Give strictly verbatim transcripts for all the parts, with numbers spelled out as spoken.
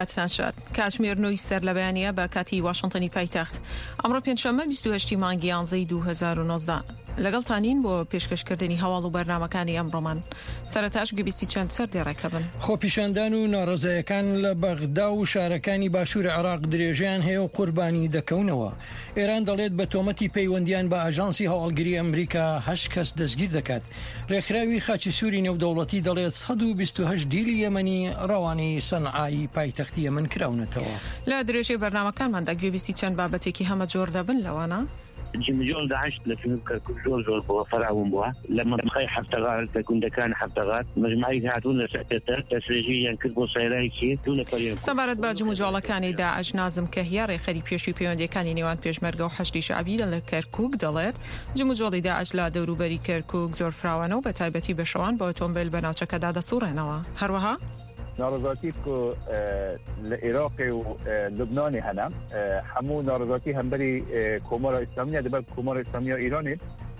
شد کاتژمێر نویسەر لە بەیانیە بە کاتی واشنتنی پایتەخت ئەمڕۆ پێنجشەممە بیست و هەشت مانگی یانزەی دوو هەزار و نۆزدە لەگەڵتانین بۆ پێشکەشکردنی هەواڵ و بەرنامەکانی ئەمڕۆمان. سەرەتاش گوێبیستی چەند سەردێڕێکە بن. خۆپیشاندان و ناڕەزایەکان لە بەغدا و شارەکانی باشوور عێراق درێژیان هەیە و قوربانی دەکەونەوە. ئێران دەڵێت بە تۆمەتی پەیوەندیان بە ئاژانسی هەواڵگری ئەمریکا هەشت کەس دەستگیر دەکات. ڕێکخراوی خاچی سووری نێودەوڵەتی دەڵێت سەد و بیست و هەشت دیلی یەمەنی ڕەوانی سەنعایی پایتەختی یەمەن کراونەتەوە. لە درێژەی بەرنامەکانماندا گوێبیستی چەند بابەتێکی هەمە جۆر دەبن لەوانە. جمجول داعش لفين كركوك زور زور بوا فرعون بوا لما بخي حفتغار تكون دكان حفتغار مجمعي هاتون لسعتتر تسريجيا كتبو سيرايكي دون فريق سەبارەت بە جموجۆڵەکانی داعش نازم کە هیا ڕێخەری پێشوی پەیوەندیەکانی نێوان پێشمەرگە و حەشتی شعبی لە کەرکووک دەڵێت جموجۆڵی داعش لە دەوروبەری کەرکووک زۆر فراوانە و بە تایبەتی بەشەوان بە ئۆتۆمبیل بە ناوچەکەدا دەسوڕێنەوە. هەروەها نارضاتی که لعراق و لبنان هنم همون نارضاتی هم بری کمار اسلامی دبر کمار اسلامی ایرانی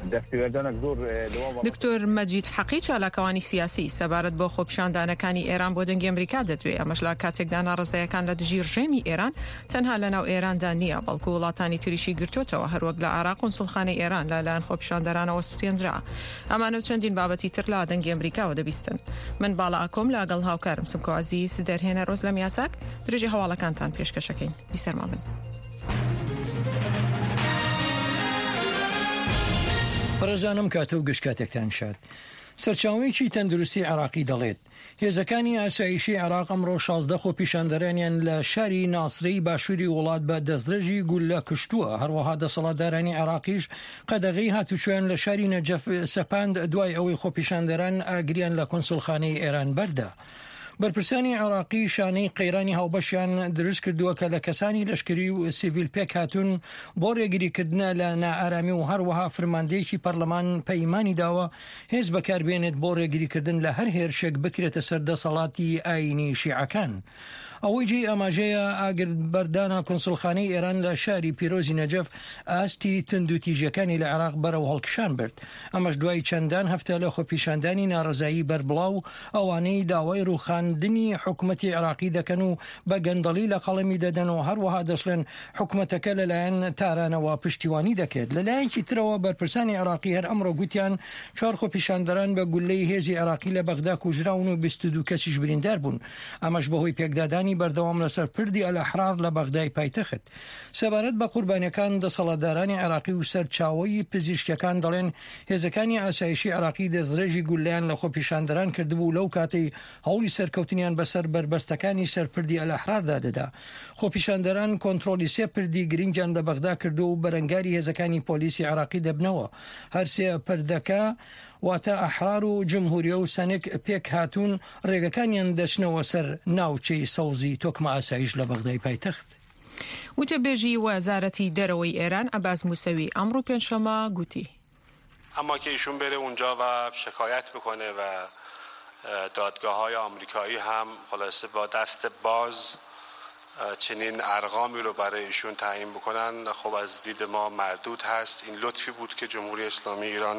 دکتۆر مەجید حەقی چالاکەوانی سیاسی سەبارەت بۆ خۆپیشاندانەکانی ئێران بۆ دەنگی ئەمریکا دەدوێت. ئەمەش لە کاتێکدا ناڕزایەکان لە دژی ڕژێمی ئێران تەنها لەناو ئێراندا نییە بەڵکو وڵاتانی تریشی گرتوتەوە هەروەک لە عێراق قونسڵخانەی ئێران لەلایەن خۆپیشاندەرانەوە سوتێنرا. ئەمانە و چەندین بابەتی تر لە دەنگی ئەمریکاوە دەبیستن. من باڵا ئاکۆم لەگەڵ هاوکارم سمکۆ عەزیز دەرهێنە ڕۆز لە میاساک درێژی هەواڵەکانتان پێشکەشەکەین. بیسەرما بن. پەرەزانم کاتە و گشت کاتێکتان شاد. سەرچاوەیەکی تەندروستی عێراقی دەڵێت هێزەکانی ئاسایشی عێراق ئەمڕۆ شازدە خۆپیشاندەرانیان لە شاری ناسرەی باشووری وڵات بە دەستدرێژی گولە کشتووە. هەروەها دەسەڵاتدارانی عێراقیش قەدەغەی هاتوچۆیان لە شاری نەجەف سەپاند دوای ئەوەی خۆپیشاندەران ئاگریان لە کۆنسڵخانەی ئێران بەردا. بەرپرسانی عێراقی شانەی قەیرانی هاوبەشیان دروست کردووە کە لە کەسانی لەشکری و سیڤیل پێک هاتوون بۆ ڕێگریکردنە لە نائارامی و هەروەها فرماندەیەکی پەرلەمان پەیمانی داوە هێز بەکاربێنێت بۆ ڕێگریکردن لە هەر هێرشێک بکرێتە سەر دەسەڵاتی ئاینی شیعەکان. ئەوەی جێی ئاماژەیە ئاگربەردانە کۆنسڵخانەی ئێران لە شاری پیرۆزی نەجەف ئاستی تند و تیژەکانی لە عێراق بەرەو هەڵکشان برد. ئەمەش دوای چەندان هەفتە لە خۆپیشاندانی ناڕزایی بەربڵاو ئەوانەی داوای ڕوخاندنی حکوومەتی عێراقی دەکەن و بە گەندەڵی لە قەڵەمی دەدەن و هەروەها دەشڵێن حکوومەتەکە لەلایەن تارانەوە پشتیوانی دەکرێت. لەلایەکی ترەوە بەرپرسانی عێراقی هەر ئەمڕۆ گوتیان چوار خۆپیشاندەران بە گولەی هێزی عێراقی لە بەغدا کوژراون و بیست و دوو کەسیش بریندار بوون. ئەمەش بەهۆی پێکدادانی بەردەوام لەسەر پردی ئەلەحرار لە بەغدای پایتەخت. سەبارەت بە قوربانیەکان دەسەڵاتدارانی عێراقی و سەرچاوەی پزیشکیەکان دەڵێن هێزەکانی ئاسایشی عێراقی دەستدرێژی گولیان لە خۆپیشاندەران کردبوو لەو کاتەی هەوڵی سەرکەوتنیان بەسەر بربەستەکانی سەرپردی ئەلەحراردا دەدا. خۆپیشاندەران کۆنتڕۆلی سێ پردی گرنگیان لە بەغدا کردو و بەرەنگاری هێزەکانی پۆلیسی عێراقی دەبنەوە. هەرسێ پردەکە واتە ئەحرار و جمهوریە و سەنێک پێک هاتوون ڕێگەکانیان دەچنەوە سەر ناوچەی سەوزی تۆکمە ئاسایش لە بەغدای پایتەخت. وتەبێژی وەزارەتی دەرەوەی ئێران عەباس موسەوی ئەمڕۆ پێنجشەممە گوتی اما که ایشون بره اونجا و شکایت بکنه و دادگاه‌های آمریکایی هم خلاصه با دست باز چنین ارقامی رو برای ایشون تعیین بکنن، خب از دید ما مردود هست. این لطفی بود که جمهوری اسلامی ایران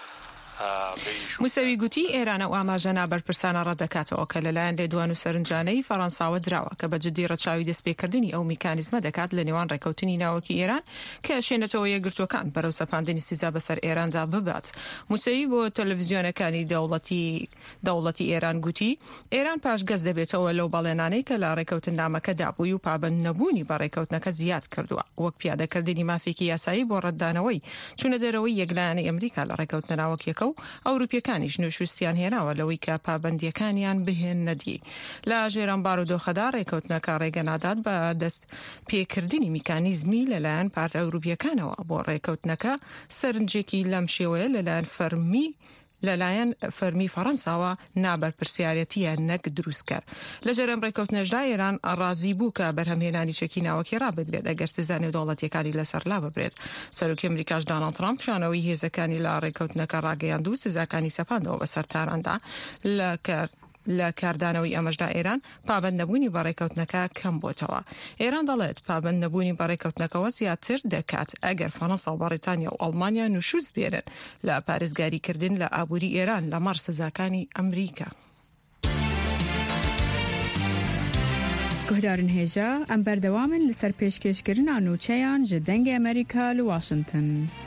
موسەوی گوتی ئێرانە و ئاماژە نابەرپرسانە ڕەدەکاتەوە کە لەلایەن لێدوان و سەرنجانەی فەڕەنساوە دراوە کە بە جددی ڕەچاوی دەستپێکردنی ئەو میکانیزمە دەکات لە نێوان ڕێکەوتنی ناوەکی ئێران کە شێنێتەوە یەکگرتوەکان بەرەو سەپاندنی سیزا بەسەر ئێراندا ببات. موسەوی بۆ تەلەڤیزیۆنەکانی دەوڵەتی دەوڵەتی ئێران گوتی ئێران پاشگەز دەبێتەوە لەو بەڵێنانەی کە لە ڕێکەوتن نامەکەدا بووی و پابەند نەبوونی بە ڕێکەوتنەکە زیاد کردووە وەک پیادەکردنی مافێکی یاسایی بۆ ڕەتدانەوەی چوونە دەرەوەی یەکلایەنی ئەمریکا لە ڕێکەوتنە ناوەکیەکە و ئەوروپیەکانیش نوێژوستیان هێناوە لەوەی کە پابەندیەکانیان بهێن نەدی. لە ژێران بارودۆخەدا ڕێکەوتنەکە ڕێگە نادات بە دەست پێکردنی میکانیزمی لەلایەن پارت ئەوروپیەکانەوە بۆ ڕێکەوتنەکە سەرنجێکی لەم شێوەیە لەلایەن فەرمی لەلایەن فەرمی فەڕەنساوە نابەرپرسیارەتیە نەک دروستکار. لە ژێرەم ڕێکەوتنەشدا ئێران ڕازی بوو کە بەرهەمهێنانی چەکی ناوەکی ڕابدرێت ئەگەر سزانێ دەوڵەتیەکانی لەسەر لا ببرێت. سەرۆکی ئەمریکاش دۆناڵد ترامپ شانەوەی هێزەکانی لە ڕێکەوتنەکە ڕاگەیاند و سزاکانی سەپاندەوە بەسەر تاراندا لە کار لە کاردانەوەی ئەمەشدا ئێران پابەند نەبوونی بە ڕێکەوتنەکە کەم بۆتەوە. ئێران دەڵێت پابەند نەبوونی بە ڕێکەوتنەکەەوە زیاتر دەکات ئەگەر فەڕەنسا و بەڕێتانیا و ئەڵمانیا نوشوز بێرن لە پارێزگاریکردن لە ئابووری ئێران لەمەڕ سزاکانی ئەمریکا. گهدارن هێژە ئەم بەردەوامن لەسەر پێشکەشکردنا نوچەیان ji dengê ئەمریکا li Washington.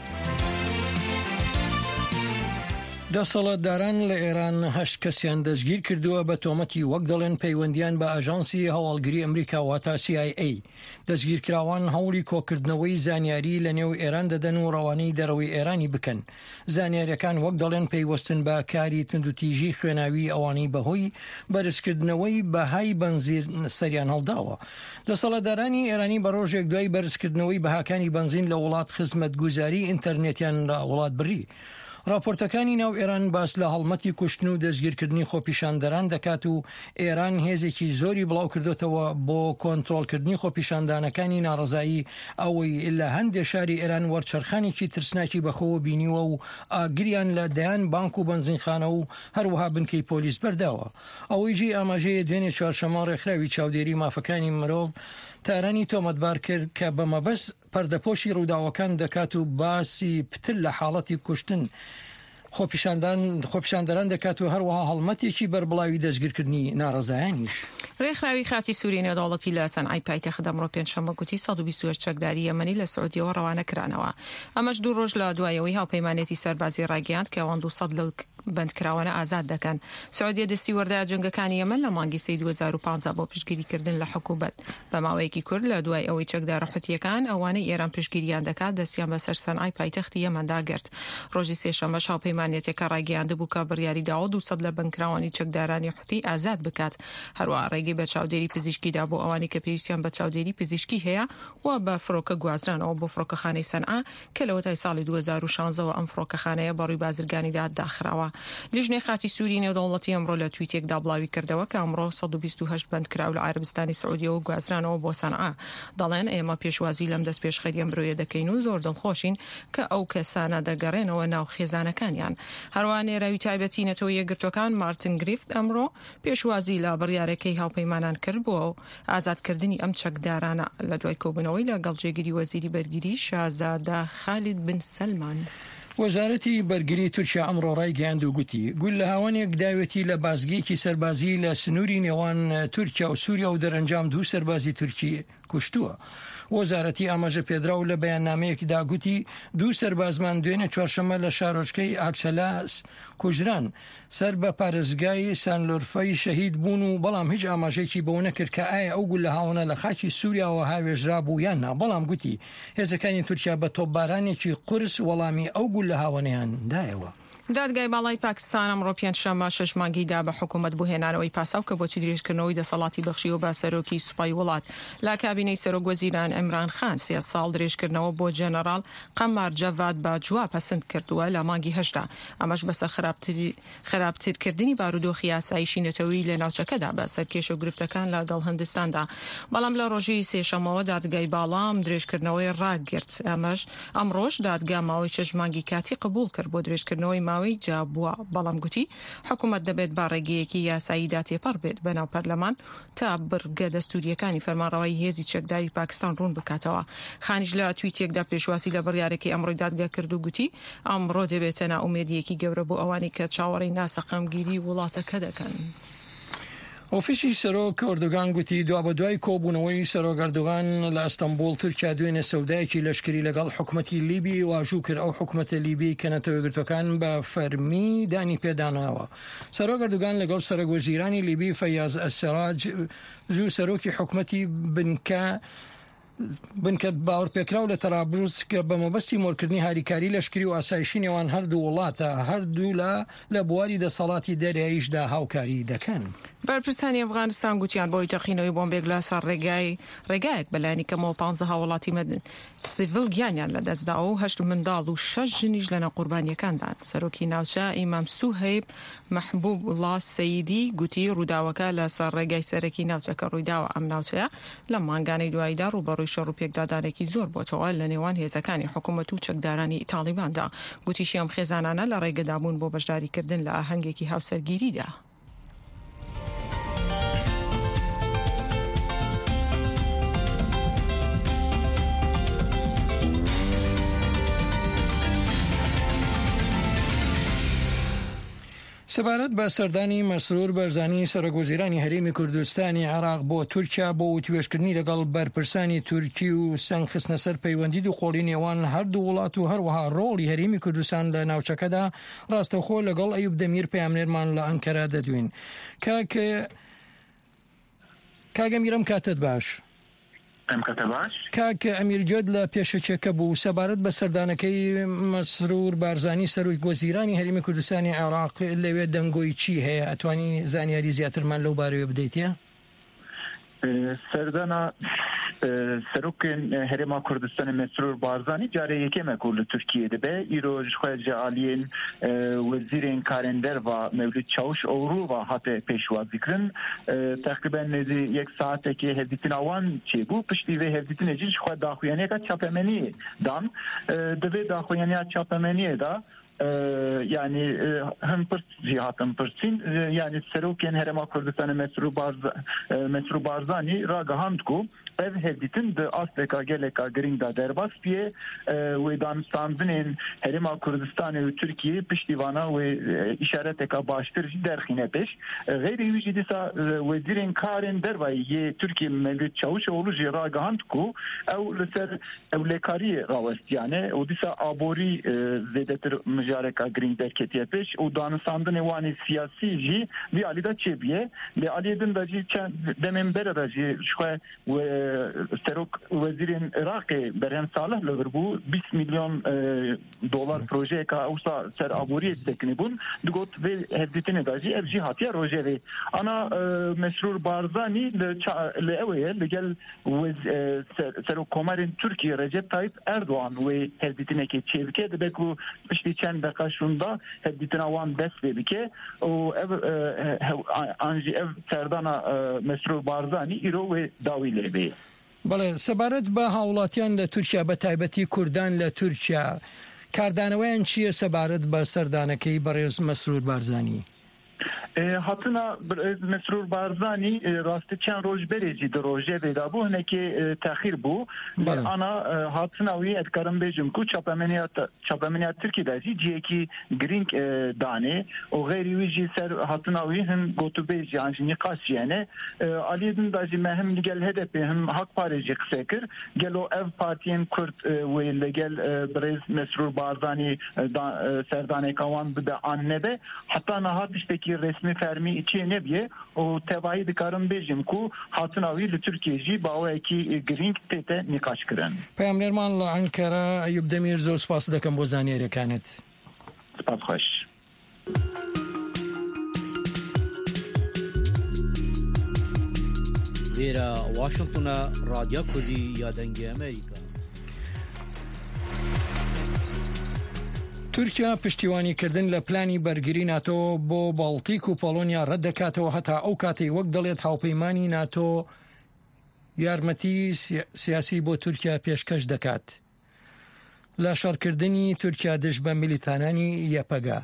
دەسەڵاتداران لە ئێران هەشت کەسیان دەستگیر کردووە بە تۆمەتی وەک دەڵێن پەیوەندیان بە ئاژانسی هەواڵگری ئەمریکا واتە سی آی ئێ. دەستگیرکراوان هەوڵی کۆکردنەوەی زانیاری لە نێو ئێران دەدەن و ڕەوانەی دەرەوەی ئێرانی بکەن. زانیاریەکان وەک دەڵێن پەیوەستن بە کاری تونندوتیژی خوێناوی ئەوانەی بەهۆی بەرزکردنەوەی بەهای بەنزیر سەریان هەڵداوە. دەسەڵاتدارانی ئێرانی بە ڕۆژێک دوای بەرزکردنەوەی بەهاکانی بەنزین لە وڵات خزمەتگوزاری ئینتەرنێتیان لە وڵات بڕی. راپۆرتەکانی ناو ئێران باس لە هەڵمەتی کوشتن و دەستگیرکردنی خۆپیشاندەران دەکات و ئێران هێزێکی زۆری بڵاو کردوتەوە بۆ کۆنتڕۆلکردنی خۆپیشاندانەکانی ناڕزایی ئەوەی لە هەندێک شاری ئێران وەرچەرخانێکی ترسناکی بەخۆوە بینیوە و ئاگریان لە دەیان بانک و بنزینخانە و هەروەها بنکەی پۆلیس بەرداوە. ئەوەی جی ئاماژەیە دوێنێ چوارشەمە ڕێکخراوی چاودێری مافەکانی مرۆڤ تارانی تۆمەتبار کرد کە بە مەبەست پەردەپۆشی ڕووداوەکان دەکات و باسی پتر لە حاڵەتی کوشتن خۆپیشاندەران دەکات و هەروەها هەڵمەتێکی بەربڵاوی دەستگیرکردنی ناڕزایانیش. ڕێکخراوی خاتی سووری نێودەوڵەتی لە سەنعای پایتەختە ئەمڕۆ پێنجشەممە گوتی سەد و بیست و هەشت چەکداری یەمەنی لە سعودیەوە ڕەوانە کرانەوە. ئەمەش دوو ڕۆژ لە دوایەوەی هاوپەیمانێتی سەربازی ڕاگەیاند کە ئەوان دووسەد لە بەندکراوانە ئازاد دەکەن. سعودیە دەستی وەردای جەنگەکانی یەمەن لە مانگی سەی دوو هەزار و پانزە بۆ پشتگیریکردن لە حکوومەت بە ماوەیەکی کورد لە دوای ئەوەی چەکدارە حوتیەکان ئەوانەی ئێران پشتگیریان دەکات دەستیان بەسەر سەنعای پایتەختی یەمەندا گرت. ڕۆژی سێشەممەش هاوپەیمانێتێکە ڕاگەیاندبوو کە بڕیاری داوە دووسەد لە بنکراوانی چەکدارانی حوتی ئازاد بکات. هەروەها ڕێگەی بە چاودێری پزیشکیدا بۆ ئەوانی کە پێویستیان بە چاودێری پزیشکی هەیە و بە فڕۆکە گوازرانەوە بۆ فڕۆکەخانەی سەنعا کە لەوە تای ساڵی دوو هەزار و شانزە ئەم فڕۆکەخانەیە بەڕووی بازرگانیدا داخراوە. لیژنەی خاتی سووری نێودەوڵەتی ئەمڕۆ لە تویتێکدا بڵاوی کردەوە کە ئەمڕۆ سەد و بیست و هەشت بەندکراو لە عەربستانی سعودیەوە گوازرانەوە بۆ سەنعا. دەڵێن ئێمە پێشوازی لەم دەست پێشخەری ئەمڕۆیە دەکەین و زۆر دڵخۆشین کە ئەو کەسانە دەگەڕێنەوە ناو خێزانەکانیان. هەروەها نێراوی تایبەتی نەتەوە یەکگرتوەکان مارتن گریفت ئەمڕۆ پێشوازی لە بڕیارەکەی هاوپەیمانان کرد بۆ ئازادکردنی ئەم چەکدارانە لە دوای کۆبوونەوەی لەگەڵ جێگیری وەزیری بەرگری شازادە خالید بن سەلمان. وەزارەتی بەرگری تورکیا ئەمڕۆ ڕایگەیاند و گوتی گول لە هاوانێک داوێتی لە بازگەیەکی سەربازی لە سنووری نێوان تورکیا و سووریا و دەرەنجام دوو سەربازی تورکی کوشتووە. وەزارەتی ئاماژە پێدرا و لە بەیاننامەیەکدا گوتی دوو سەربازمان دوێنێ چوارشەمە لە شارۆچکەی ئاکسەلاس کوژران سەر بە پارێزگای سانلۆرفەی شەهید بوون و بەڵام هیچ ئاماژێکی بەوە نەکرد کە ئایا ئەو گول لە هاوانە لە خاکی سووریاوە هاوێژرا بوو یان نا. بەڵام گوتی هێزەکانی تورکیا بە تۆپبارانێکی قورس وەڵامی ئەو گول لە هاوانەیان دایەوە. دادگای باڵای پاکستان ئەمڕۆ پێنجشەممە شەش مانگیدا بە حکوومەت بۆ هێنانەوەی پاساو کە بۆچی درێژکردنەوەی دەسەڵاتی بەخشیەوە بە سەرۆکی سوپای وڵات لە کابینەی سەرۆک وەزیران ئەمران خان سێ ساڵ درێژکردنەوە بۆ جەنەڕاڵ قەمار جەڤاد باجوا پەسەند کردووە لە مانگی هەشتا. ئەمەش بەسەر خراپترکردنی بارودۆخی یاساییی نەتەوەی لە ناوچەکەدا بە سەرکێشە و گرفتەکان لەگەڵ هەندستاندا. بەڵام لە ڕۆژی سێشەمەوە دادگای باڵام درێژکردنەوەی ڕاگرت. ئەمەش ئەمڕۆژ دادگا ماوەی شەش مانگی کاتی قبول کرد بۆ درێژکردنەوەی ماوەی جابووە. بەڵام گوتی حکوومەت دەبێت با ڕێگەیەکی یاساییدا تێپەڕ بێت بەناو پەرلەمان تا بڕگە دەستوریەکانی فەرمانڕەوایی هێزی چەکداری پاکستان ڕوون بکاتەوە. خانیش لە تویتێکدا پێشواسی لە بڕیارێکی ئەمڕۆی دادگا کرد و گوتی ئەمڕۆ دەبێتە ناومێدیەکی گەورە بۆ ئەوانی کە چاوەڕێی ناسەقەمگیری وڵاتەکە دەکەن. ئۆفیسی سەرۆک ئەردۆغان گوتی دوا بە دوای کۆبوونەوەی سەرۆک ئەردۆغان لە ئەستەمبول تورکیا دوێنێ سەودایەکی لەشکری لەگەڵ حکوومەتی لیبی واژوو کرد ئەو حکوومەتە لیبی کە نەتەوە یەکگرتوەکان بە فەرمی دانی پێداناوە. سەرۆک ئەردۆغان لەگەڵ سەرۆک وەزیرانی لیبی فەیاز ئەسسەراج زوو سەرۆکی حکوومەتی بنکە بنکە باوەڕپێکراو لە تەرابلوس کە بە مەبەستی مۆرکردنی هاریکاری لەشکری و ئاسایشی نێوان هەردوو وڵاتە هەردوو لە لە بواری دەسەڵاتی دەریاییشدا هاوکاری دەکەن. بەرپرسانی ئەفغانستان گوتیان بۆی تەقینەوەی بۆمبێک لە سەر ڕێگای ڕێگایەک بەلایانی کەمەوە پانزە وڵاتی مەدن سیڤیل گیانیان لەدەستدا و هەشت منداڵ و شەش ژنیش لەنە قوربانیەکاندان. سەرۆکی ناوچە ئیمام سوهەیب مەحبوب وڵا سەیدی گوتی ڕووداوەکە لە سەر ڕێگای سەرەکی ناوچەکە ڕوویداوە. ئەم ناوچەیە لە مانگانەی دواییدا ڕوبەڕووی شەڕ و پێکدادانێکی زۆر بۆتەوە لە نێوان هێزەکانی حکوومەت و چەکدارانی تاڵیباندا. گوتیشی ئەم خێزانانە لە ڕێگەدابوون بۆ بەشداریکردن لە ئاهەنگێکی هاوسەرگیریدا. سەبارەت بە سەردانی مەسرور بەرزانی سەرۆکوەزیرانی هەرێمی کوردستانی عێراق بۆ تورکیا بۆ توێژکردنی لەگەڵ بەرپرسانی تورکی و سەنگ خستنە سەر پەیوەندی دووقۆڵی نێوان هەردوو وڵات و هەروەها ڕۆڵی هەرێمی کوردستان لە ناوچەکەدا ڕاستەوخۆ لەگەڵ ئەیوب دەمیر پەیامنێرمان لە ئەنکەرا دەدوین. کاک کاگەمیرم کاتت باش. کاک ئەمیرجۆد لە پێشەچێکە بوو سەبارەت بە سەردانەکەی مەسرور بارزانی سەرۆکوەزیرانی هەرێمی کوردستانی عێراق لەوێ دەنگۆی چی هەیە؟ ئەتوانی زانیاری زیاترمان لەو بارەوە بدەیتە؟ سەردانە سەرۆکên Herêma Kurdistanê Mesrûr Barzanî carê yekême ku li Tirkiyê dibe îro ji xwe ji aliyên wezîrên karên derva Mevlûd Çavuşoğlu hate pêşwazîkirin teqrîben nêzî yek saetekê hevdîtina wan çêbû piştî vê hevdîtinê jî ji xwe daxuyaniyeka çapemeniyê dan di vê daxuyaniya çapemeniyê da yani hem pırt cihatın pırtsın yani serokên Herêma Kurdistanê Mesrûr Barzanî ragihand ku ev hevdîtin di asleka geleka giring da derbas piye wê danûstandinên Herêma Kurdistanê û Tirkiyê piştîvana wê îşareteka baştir jî derxîne pêş. Gêrî wî jî dîsa wezîrên karên dervayê yê Tirkiye Mevlûd Çavuşoğlu jî ragihand ku ew li ser ewlekariyê rawestiyane û dîsa aborî zêdetir mijareka giring derketiye pêş û danûstandinê wanê siyasî jî vî alî da çêbiye. Lê aliyê din de jî demên bere de jî ji xwe Serok Wezîrên Iraqê Berhem Salih li vir bû bîst milyon dolar projeyeka wisa ser aboriyê tekinîbûn digot vê hevdîtinê de jî ev jî hatiye rojevê. Ana Mesrûr Barzanî li ew ye li gel Serokkomarên Tirkiye Recep Tayyip Erdoğan wê hevdîtinekê çêbike dibe ku piştî çend deqa şunda hevdîtina wan dest vê bike û ev an jî ev serdana Mesrûr Barzanî îro wê dawî lê bê. بەڵێ سەبارەت بە هاوڵاتیان لە تورکیا بە تایبەتی کوردان لە تورکیا کاردانەوەیان چییە سەبارەت بە سەردانەکەی بەڕێز مەسرور بارزانی؟ Hatına Mesrûr Barzanî rastî çend roj berê jî di rojevê da bû hinekê texîr bû. Ana hatına wî ez karim bêjim ku çapemeniya çapemeniya Tirkiyê jî ciyekî giring danê û gêrî wî jî ser hatına wî hin gotûbêj yan jî nîqaş jiyane aliyê din da jî me him li gel H D P him Hakparê jî qise kir gelo ev partiyên Kurd wê li gel birêz Mesrûr Barzanî serdaneka wan bide an nebe heta niha tiştekî resmi fermi içê nebiye û tevayî dikarim bêjim ku hatina wî li Tirkiye jî bawekî giring tête nîqaş kirin. Peyamnêrman li Ankara Eyûb Demîr zor spas dikim bo zanîrêkanê. Spas xweş. Lêra Washingtona Radya Kurdî ya dengê Amerîka. تورکیا پشتیوانیکردن لە پلانی بەرگری ناتۆ بۆ باڵتیک و پۆلۆنیا ڕەت دەکاتەوە هەتا ئەو کاتەی وەک دەڵێت هاوپەیمانی ناتۆ یارمەتی سیاسی بۆ تورکیا پێشکەش دەکات لە شەڕکردنی تورکیا دژ بە میلیتانانی یەپەگا.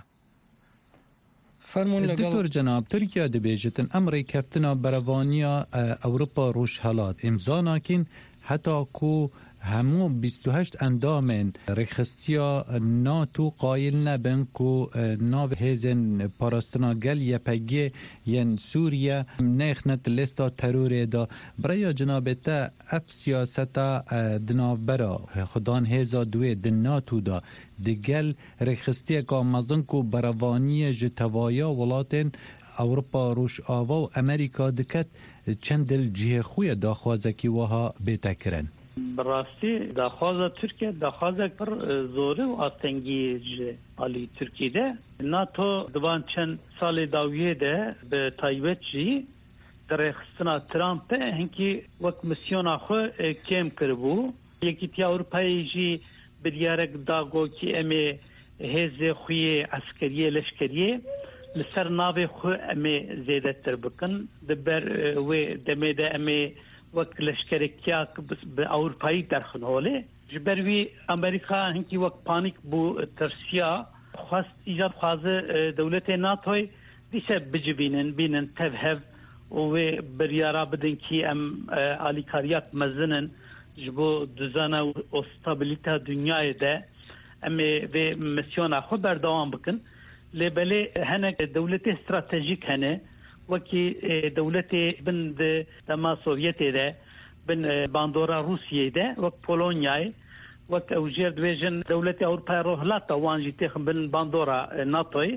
دکتۆر جەناب تورکیا دەبێژێتن ئەم ڕێککەفتنە بەرەوانیە ئەوروپا ڕۆژهەڵات ئیمزا ناکەین هەتا کو همو بیست و هشت اندامن رخصتیا ناتو قایل نبن کو ناو هزن پاراستنا گل یپگی ین سوریه نخنت لستا ترور دا برای جنابتا اف سیاستا دنابرا خدان هزا دوی دن ناتو دا دگل رخصتیا که مزن کو بروانی جتوایا ولاتن اوروپا روش آوا و امریکا دکت چندل جیه خوی داخوازکی وها بیتکرن. براستی داخوازا ترکیه داخوازا پر زوره و آستنگی علی ترکیه ناتو دوان چند سال داویه ده به تایبت جی در خستنا ترامپ هنکی وقت مسیون آخو کم کربو یکی تی اروپایی جی بریارک داگو کی امی هز خوی عسکریه لشکریه لسر ناوی خو امی زیده تر بکن دبر و دمه ده امی وقت لشکرکیا به اروپایی درخن هوله جبروی امریکا هنکی وقت پانیک بو ترسیا خواست ایجاد خوازه دولت ناتوی دیسه بجبینن بینن تفهف و بریارا بدن کی ام آلیکاریات مزنن جبو düzene و stabilite dünyayı da ام و مسیون خو بردوام بکن لبلي هناك دولة استراتيجيك هنا وكي دولة بند تما سوفيتي ده بن باندورا روسيا ده وك بولونيا وك اوجير دويجن دولة أوروبا روهلاتا وانجي تخم بن باندورا ناتوي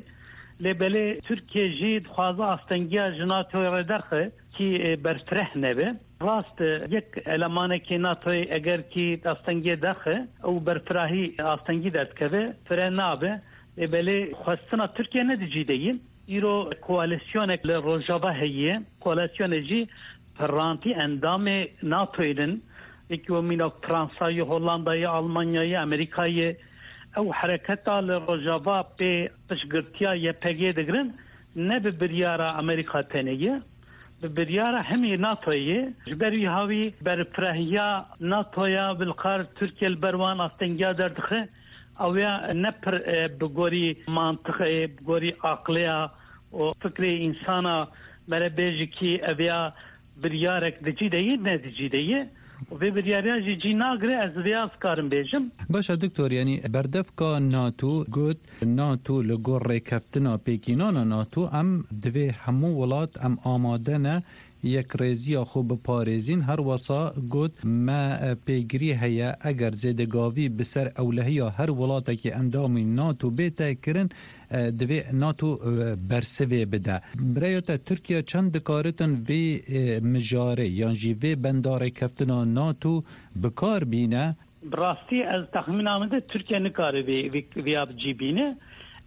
لبلي تركيا جيد خوازا استنجيا جناتو ردرخه كي برفرح نبه راست يك المانه كي ناتوي اگر كي استنجي دخه او برفراهي استنجي دتكبه فرنابه لبلي خواستنا تركيا ندجي ديين ایرو کوالسیونک لروجابه هیه کوالسیون جی فرانتی اندام ناتویدن اکو مینو فرانسای هولندای آلمانیای امریکای او حرکتا لروجابه به تشگرتیا یپگی دگرن نه به بریارا امریکا تنیه به بریارا همی ناتویه جبری هاوی برفرهیا ناتویا بالقار ترکیه البروان استنجا دردخه او یا نپر بگوری منطقه بگوری عقلیا و فکر انسانا مره بیجی کی اویا بریارک دجی دیه نه دجی دیه و به بریاریا جی جی ناگره از ویاز کارم بیجم. باشه دکتور یعنی بردفکا ناتو گوت ناتو لگور ریکفتنا پیکینانا ناتو ام دوی همو ولات ام آماده نه یک ریزی خوب پارێزین هر وسا گوت ما پیگری هیا اگر زیدگاوی بسر اولهی هر ولاتی اندامی ناتو بیتا کرن دوی ناتو برسوی بده برایتا ترکیه چند کارتن وی مجاره یعنی وی بنداره کفتنا ناتو بکار بینه براستی از تخمین آمده ترکیه نکاره وی وی آب جی بینه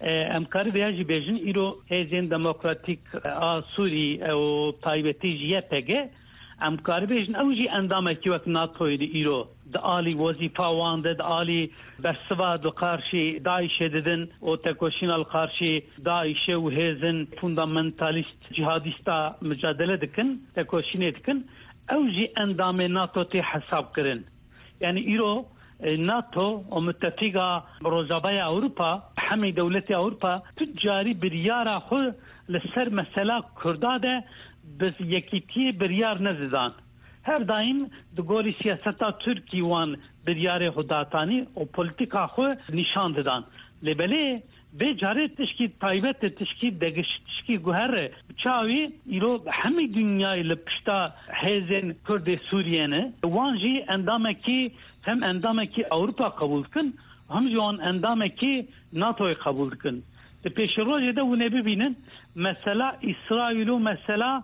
امکار بیاجی بیجن ایرو هزین دموکراتیک سوری او تایبتی جیه پگه امکار بیجن اوجی اندامه که وقت ناتوی دی ایرو دا آلی وظیفه وانده دا آلی برسوا دو قارشی داعشه ددن و تکوشین القارشی داعشه و هزین فوندامنتالیست جهادیستا مجادله دکن تکوشینه دکن اوجی اندامه ناتو تی حساب کرن یعنی ایرو ناتو ومتفقة روجابايا أوروبا حمي دولة أوروبا تجاري بريارة خو لسر مسألة كردادة بس يكيتي بريار نزدان هر دايم دقوري سياستا تركي وان بريار خداتاني و پوليتيكا خو نشان ددان لبلي بجاره تشکی تایبت تشکی دگش تشکی گوهر چاوی ایرو همه دنیای لپشتا هزین کرد سوریه نه وانجی اندامه کی هم اندامه کی اوروپا قبول کن هم جوان اندامه کی ناتو قبول کن ده پیش روز ده و نبینن مثلا اسرائیل و مثلا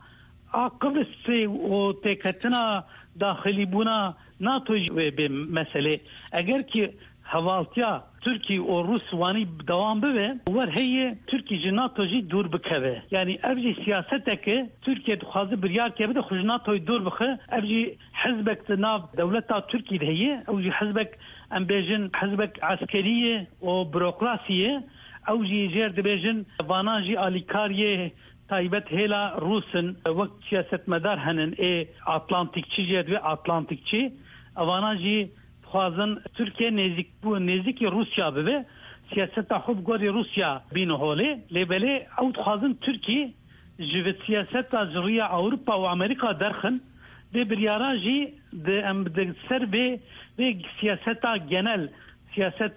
عقب سی و تکتنا داخلی بونا ناتو به مسئله اگر که حوالتیا ترکی و روس وانی دوام ببه ور هي ترکی جناتو جی دور بکوه یعنی افجی سیاسته که ترکیه دخوازه بریار که بده خوش ناتوی دور بخه افجی حزبک تناف دولتا ترکی ده هي اوجی حزبک ام بیجن حزبک عسکریه و بروکراسیه اوجی جیر ده بیجن واناجی آلیکاریه تایبت هیلا روسن وقت سیاست مدار هنن ای اتلانتیکچی جید و اتلانتیکچی واناجی خوازن ترکیه نزدیک بو نزدیک روسیا به سیاست خوب گوری روسیا بینه هوله لبله او خوازن ترکیه جوه سیاست جریه اروپا و امریکا درخن به بریاراجی ده ام ده سر به به سیاست genel سیاست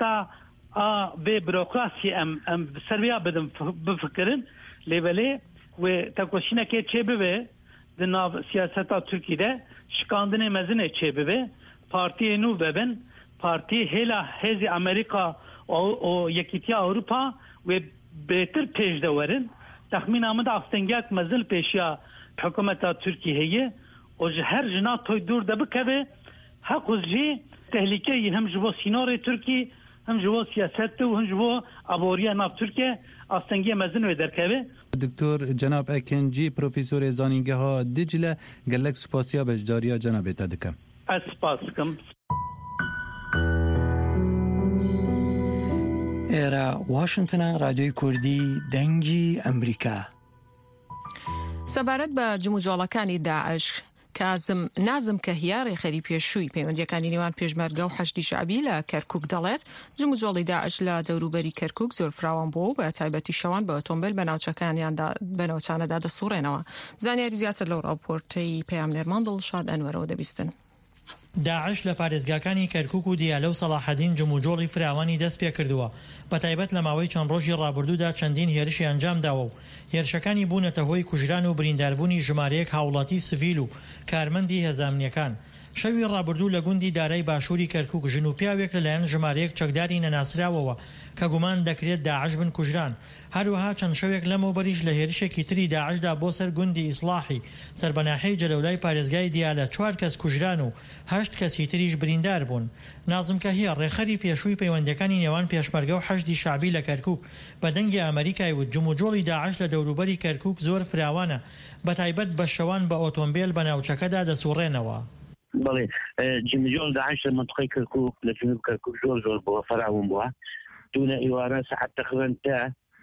ا به بروکراسی ام ام سربیا بدم بفکرن لبله و تکوشینه که چه به ده ناو سیاست ترکیه شکاندن مزنه چه به parti nû bebin parti hêla hêzê Amerîka û Yekîtiya Ewropa wê bêtir pêş de werin texmîna min de astengiyek mezil pêşiya hikûmeta Tirkiye heye û ji her ji NATOyê dûr de bikeve heqû jî tehlikeyê hem ji bo sînorê Tirkî hem ji bo siyasetê û hem ji bo aboriya nav Tirkiye astengiye mezin wê derkeve. دکتور جناب اکنجی پروفیسور زانینگها دیجله گلک سپاسیا بجداریا جناب تا دکم اسپاسکم ئێرە واشنگتنە رادیۆی کوردی دەنگی ئەمریکا. سەبارەت بە جموجۆڵەکانی داعش کازم نازم کە هیارێ خەری پێشووی پەیوەندیەکانی نێوان پێشمەرگە و حەشتی شعبی لە کەرکووک دەڵێت جموجۆڵی داعش لە دەوروبەری کەرکووک زۆر فراوان بوو بە تایبەتی شەوان بە ئۆتۆمبیل بە ناوچەکانیاندا بە ناوچانەدا دەسوڕێنەوە. زانیاری زیاتر لەو ڕاپۆرتەی پەیام نێرمان دڵشاد ئەنوەرەوە دەبیستن. داعش لە پارێزگاکانی کەرکوک و دیالە و سەلاحەدین جموجۆڵی فراوانی دەست پێ کردووە بە تایبەت لە ماوەی چەند ڕۆژی ڕابردوودا چەندین هێرشی ئەنجام داوە و هێرشەکانی بوونەتە هۆی کوژران و برینداربوونی ژمارەیەک هاوڵاتی سڤیل و کارمەندی هێزانمنیەکان. شەوی ڕابردوو لە گوندی دارای باشووری کەرکوک ژن و پیاوێک لەلایەن ژمارەیەک چەکداری نەناسراوەوە کە گومان دەکرێت داعش بن کوژران. هەروەها چەند شەوێک لەمەوبەریش لە هێرشێکی تری داعشدا بۆ سەر گوندی ئیسلاحی سەربەناحەی جەلەولای پارێزگای دیالە چوار کەس کوژران و هەشت کەسی تریش بریندار بوون. نازم کەهیە ڕێخەری پێشووی پەیوەندەکانی نێوان پێشمەرگە و حەشدی شعبی لە کەرکوک بە دەنگی ئەمریکای وت جموجۆڵی داعش لە دەوروبەری کەرکوک زۆر فراوانە بە تایبەت بە شەوان بە ئۆتۆمبیل بە ناوچەکەدا دەسوڕێنەوە. بەڵێ جمجۆڵ داعش لە منطقەی کەرکوک لە جنوب کەرکوک زۆر زۆر بووە فراوان بووە دوونە ئیوارە سەعات تقریباً تا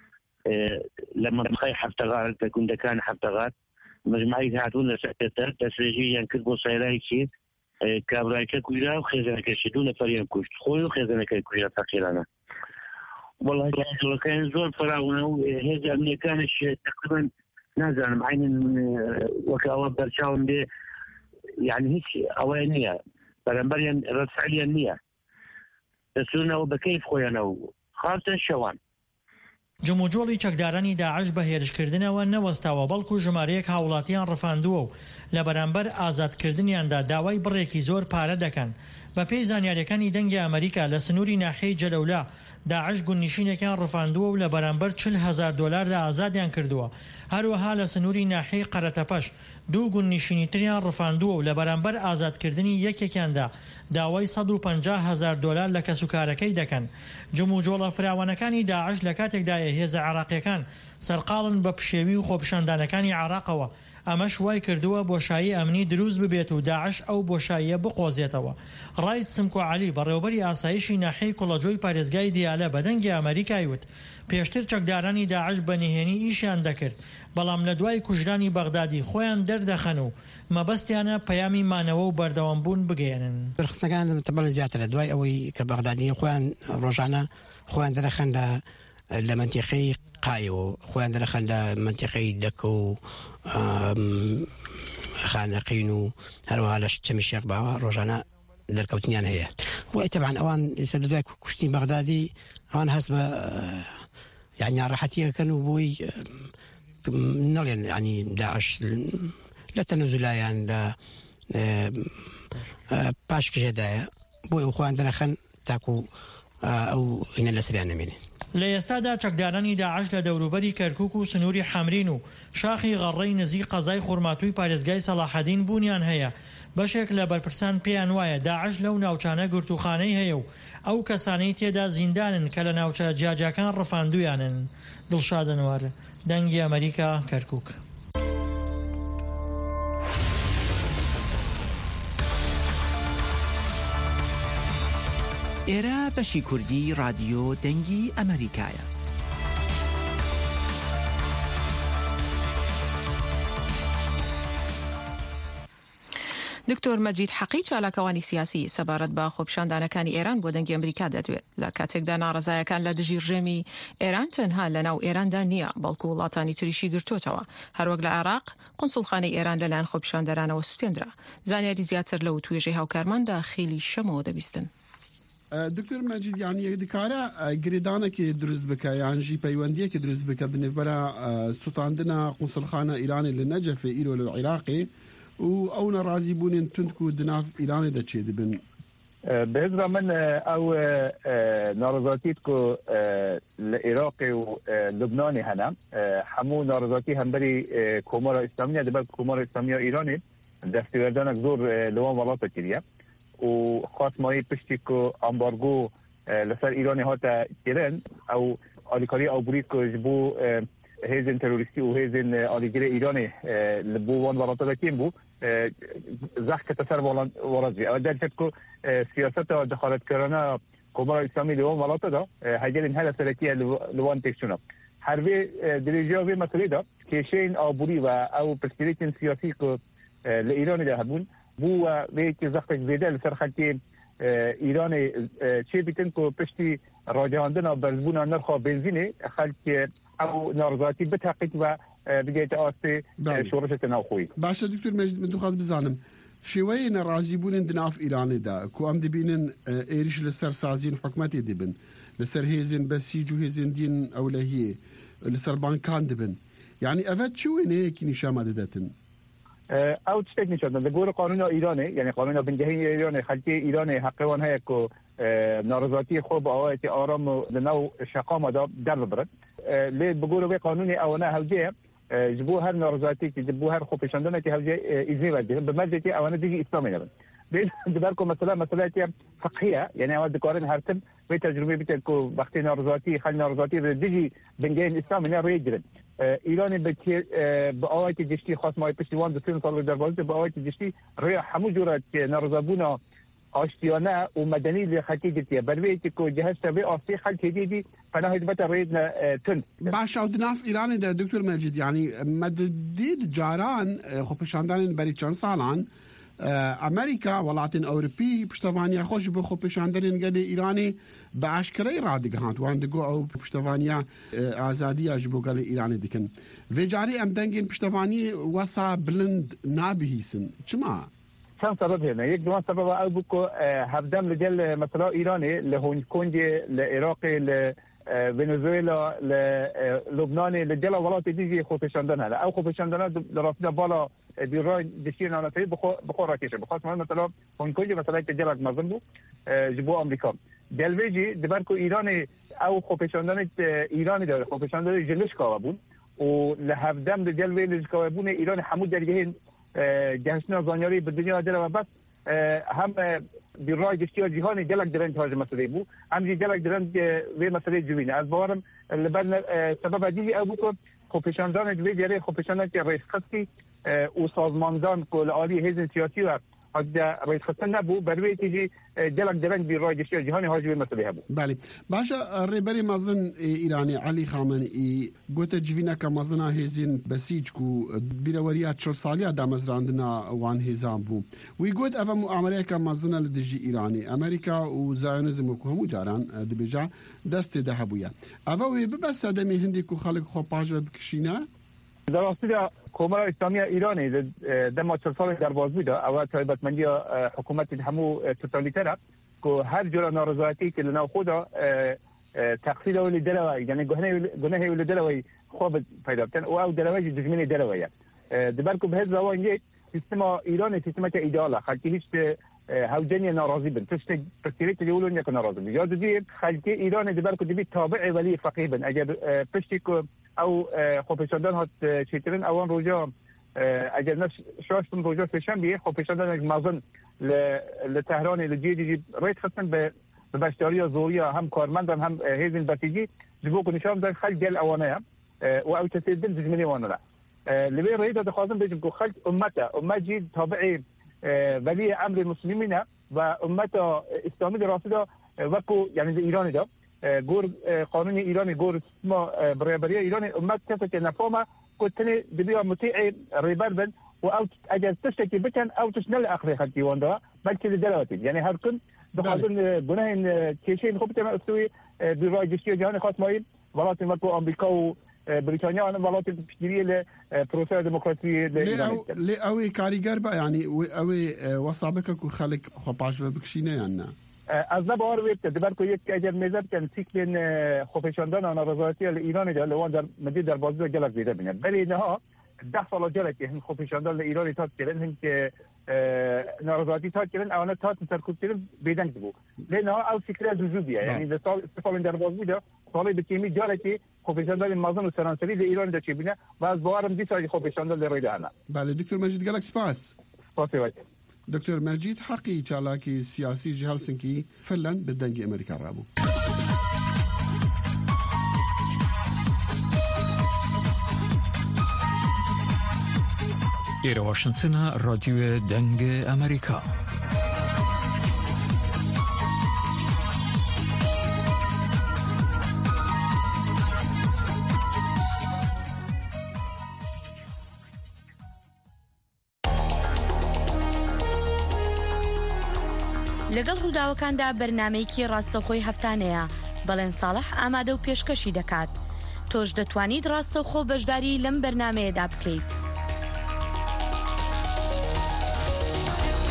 لە منطقەی حەفتەغار کە گوندەکان حەفتەغار مجموعەی هاتوون لە سەکرتەر دەستێژیان کرد بۆ سەیرایکی کابرایەکە کوژرا و خێزانەکەشی دوو نەفەریان کوشت خۆی و خێزانەکەی کوژرا تەقیرانە. وەڵڵا جۆڵەکان زۆر فراوانە و هێز ئەمنیەکانش تقریباً نازانم عینن وەکە ئەوە بەرچاوم بێ يعني هيك أوان نية برنبريان رساليا نية تسلونا وبكيف خوينا وخاصة شوان جموجۆڵی چەکدارانی داعش بە هێرشکردنەوە نەوەستاوە بەڵکو ژمارەیەک هاوڵاتیان ڕفاندووە و لە بەرامبەر ئازادکردنیاندا داوای بڕێکی زۆر پارە دەکەن. بە پێی زانیاریەکانی دەنگی ئەمریکا لە سنووری ناحیەی جەلەولا داعش گوندنشینێکیان ڕفاندووە و لە بەرامبەر چل هەزار دۆلاردا ئازادیان کردووە. هەروەها لە سنووری ناحیەی قەرەتەپەش دوو گوندنشینی تریان ڕفاندووە و لە بەرامبەر ئازادکردنی یەکێکیاندا داوای سەد و پەنجا هەزار دۆلار لە کەسوکارەکەی دەکەن. جموجۆڵە فراوانەکانی داعش لە کاتێکدایە هێزە عێراقیەکان سەرقاڵن بە پشێوی و خۆپیشاندانەکانی عێراقەوە. ئەمەش وای کردووە بۆشایی ئەمنی دروست ببێت و داعش ئەو بۆشاییە بقۆزێتەوە. ڕایت سمکۆ عەلی بەڕێوەبەری ئاسایشی ناحیەی کوڵەجۆی پارێزگای دیالە بە دەنگی ئەمریکای وت پێشتر چەکدارانی داعش بەنهێنی ئیشیان دەکرد بەڵام لە دوای کوژرانی بەغدادی خۆیان دەردەخەن و مەبەستیانە پەیامی مانەوە و بەردەوامبوون بگەێنن. درخستەکان تەبەڵ زیاترە دوای ئەوەی کە بەغدادی خۆیان ڕۆژانە خۆیان دەرەخەن لە لە منتیقەی قایەوە خۆیان دەرەخەن لە منتیقەی دەکە و خانەقین و هەروەها لە چەمی شێخ باوە ڕۆژانە دەرکەوتنیان هەیە. وای تەبعاً ئەوان سەر لە دوای کوشتنی بەغدادی ئەوان هەست بە یعنی ناڕەحەتیەکەن و بۆی نەڵێن ینی داعش لە تەنەزولایان لە پاشکشێدایە بۆی خۆیان دەرەخەن تاکو ئەو هینە لەسەریان نەمێنێن. لە ئێستادا چەکدارانی داعش لە دەوروبەری کەرکوک و سنووری حەمرین و شاخی غەڕەی نزیک قەزای خورماتووی پارێزگای سەلاحەدین بوونیان هەیە. بەشێک لە بەرپرسان پێیان وایە داعش لەو ناوچانە گرتوخانەی هەیە و ئەو کەسانەی تێدا زیندانن کە لە ناوچە جیاجاکان ڕفاندویانن. دڵشادنوار دەنگی ئەمریکا کەرکوک. ئێرە بەشی کوردی رادیۆ دەنگی ئەمریکایە. دکتۆر مەجید حەقی چالاکەوانی سیاسی سەبارەت بە خۆپیشاندانەکانی ئێران بۆ دەنگی ئەمریکا دەدوێت لە کاتێکدا ناڕەزایەکان لە دژی ڕێمی ئێران تەنها لە ناو ئێراندا نییە بەڵکو وڵاتانی تریشی گرتوتەوە. هەروەک لە عێراق قونسڵخانەی ئێران لەلایەن خۆپیشاندەرانەوە سوتێنرا. زانیاری زیاتر لەو توێژەی هاوکارماندا خێلی شەمەوە دەبیستن. دکتۆر مەجید یانی یەکدیکارە گرێدانێکی دروست بکە یانژی پەیوەندیەکی دروست بکە دنێبەرە سوتاندنە قونسڵخانە ئیرانی لە نەجەفێ ئیرۆ لە عێراقی و ئەو نەڕازی بوونێن تونک و دناف ئیرانی دەچێ دەبن. بهزرا من ئەو ناڕزاتیت کو لە عێراقی و لوبنانی هەنا هەموو ناڕزاتی هەمبەری کۆمارە ئیسلامیە دەبێت کۆمارە ئیسلامیە ئیرانی دەستێوەردانێک زۆر لەوان وڵاتە کردیە و خاتمایی پشتی که امبارگو لسر ایرانی ها تا گیرن او آلیکاری او بریک که جبو هیزن تروریستی و هیزن آلیگیر ایرانی لبو وان وراتا دکیم بو زخ که تسر وراد بی. او در فکر که سیاست و دخالت کرانه کمار اسلامی لوان وراتا دا هجرین هل سرکیه لوان تکشونا هروی دریجه وی مسئله دا که شین آبوری و او پرسپریتین سیاسی که لإیرانی دا هبون بو ویکی زختک زیده لسر خلکی ایران چه بیتن که پشتی راجعاندن برزبون نرخ بنزینه خلک او نارضایتی بتحقیق و بگیت آسته شورش تناوخوی. باشه دکتر مجید من دو خواست بزنم شێوەیە نەڕازیبوونن دناف ئیرانێدا کو ئەم دەبینن ئێریش لەسەر سازین حکومەتێ دەبن لەسەر هێزن بەسیج و هێزن دین ئەولەهیە لەسەر بانکان دەبن یعنی ئەڤە چ وێنەیەکی نیشامە دەدەتن ئەو تشتێک نیشان لە گۆرە قانونا ئیرانێ یعنی قانونا بنگەهی ئیرانێ خەلکی ئیرانێ حەقیوان هەیە کو ناڕزاتی خۆ بە ئەوەتی ئارام و لەناو شەقامەدا دەرببرن لێ بگۆرە وێ قانونی ئەوەنە هەوجەیە ji bo her narazatiyekî ji bo her xwepeşandanekî hewce îzî vedin bi merdekî ewana dijî İslamê nebin bê diber ku mesela meseleyê fiqhiye yani ew dikarin her tim vê tecrübê bite ku wextê narazatî xel narazatî dijî bingehên İslamê ne rê girin İranê bi awayekî giştî xasmayê piştîwan di sîn salê derbasî bi awayekî giştî rêya hemû cura narazabûna آشتیانه و مدنی لخطی دیتیه برویتی که جهاز تبع آسی خلق دیدی پناه دبت ريدنا تند باش او دناف ایران ده دکتر مجید یعنی مدید جاران خو پشاندان بری چند سالان امریکا ولاتین اوروپی پشتوانیا خوش به خو پشاندان گل ایرانی به اشکری رادگهات وان دگو او پشتوانیا آزادی اجبو گل ایرانی دکن و جاری ام دنگین پشتوانی وسا بلند نابهیسن چما چند سبب هنا یک دوان سبب او بكو هفدم لجل مثلا ايراني لهونج كونج لعراق لفنزويلا للبنان لجل ولات ديجي خوفشاندن هلا او خوفشاندن لرافدا بالا بيراي دشينا انا في بخو بخو راكيشه بخاص مثلا هونج كونج مثلا تجلد مازنبو جبو امريكا دلويجي دبركو ايراني او خوفشاندن ايراني ده خوفشاندن جلش كابون ولهفدم لجل ويلج كابون ايران حمود درجهين جهشنا زانیاری به دنیا داره و بس هم بیرای گشتی جهانی جلک درنج هاج مسئله بو همجی جلک درنج وی مسئله جوینه از باورم لبن سبب دیگه او بکن خوپشاندان جوی دیره خوپشاندان که رئیس خستی و سازماندان کل عالی هیزن سیاسی و حد رئیس خسته نبو بروی تیجی جلک درنج بیرای گشتی جهانی هاج وی مسئله بو بله باشا ریبری مازن ایرانی علی خامنئی گوت جوینه که مازنا هیزن بسیج کو بیروریات چل سالیا دامزراندنا وان هیزان بو وی گوت افهم امریکا مازنا لدجی ایرانی امریکا و زایونیزم و همو جاران دبیجا دست ده بویا اوی بس دمی هندی کو خلق خو پاج بکشینا در اصل کمر اسلامی ایرانی دم چل سال در باز بود او تایبتمندی حکومت همو توتالیتر که هر جور نارضایتی که لنا خدا تقصیر اولی دلوی یعنی گناه گناه اولی دلوی خوب پیدا کردن او دلوی دشمنی دلویه دبر کو به زوان یک سیستم ایرانی سیستم که ایداله خاطی هیچ هوجنی ناراضی بن تشت تفسیری تقولون یک ناراضی بن یا دیگه خالتی ایران دبر کو دیگه تابع ولی فقیه بن اگر پشتی کو او خوپشاندن هات چیترن اوان روجا اگر نفس شاشتن روجا فشن بیه خوپشاندن مازن لتهران لجی جی رایت خصن به بشتاری زوریا هم کارمندان هم هیزن بسیجی جبو کو نشام دن خل دل اوانه و او تسدل دجمنی وانا لبی رایت دخوازن بجم کو خل امته امه جی تابع ولی امر المسلمین و امت اسلامی دراسته وکو یعنی ایرانی دا گور قانون ایرانی گور ما برابری ایرانی امت کسی که نفهمه کتنی دبیا مطیع ریبر بن و او اگر تشتکی بکن او تشنل اخری خلقی وانده بلکه دلواتی یعنی هر کن بخاطر گناه کشین خوب تمام استوی بیرای جشتی جهان خاص مایل ولات وکو امریکا و بریتانیا آن ولات پیشگیری ل پروسه دموکراسی ل اوی کاریگر با یعنی اوی وصابک کو خلق خپاش و بکشینه یا نه از نبار ویت دبر کو یک اگر میزد کن سیکلین خوفشاندن نارضایتی ایران ده لوان در مدید در بازی جلک دیده بینه ولی نه ده سال جلک هم خوفشاندن ایرانی تات کردن هم که نارضایتی تات کردن آن تات سرکوب کردن بیدن بود لنه او فکر زوجیه یعنی در سال سال در بازی ده سالی بکیمی جلکی خوفشاندن مازن و سرانسری در ایران ده چی بینه و از باورم دی سال خوفشاندن ریده انا بله دکتر مجید گلک سپاس سپاسی وقت دكتور مجید حقی چالاکی سیاسی جه هلسنکی فنلند به دنگ امریکا رابو إلى واشنطن راديو دنگ أمريكا. لەگەڵ ڕووداوەکاندا بەرنامەیەکی ڕاستەوخۆی هەفتانەیە بەڵێن ساڵح ئامادە و پێشکەشی دەکات. تۆش دەتوانیت ڕاستەوخۆ بەشداری لەم بەرنامەیەدا بکەیت.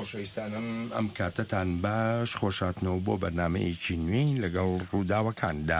خۆشەویستانم ئەم کاتتان باش خۆشاتنەوە بۆ بەرنمەیەکی نوێی لەگەڵ ڕووداوەکاندا.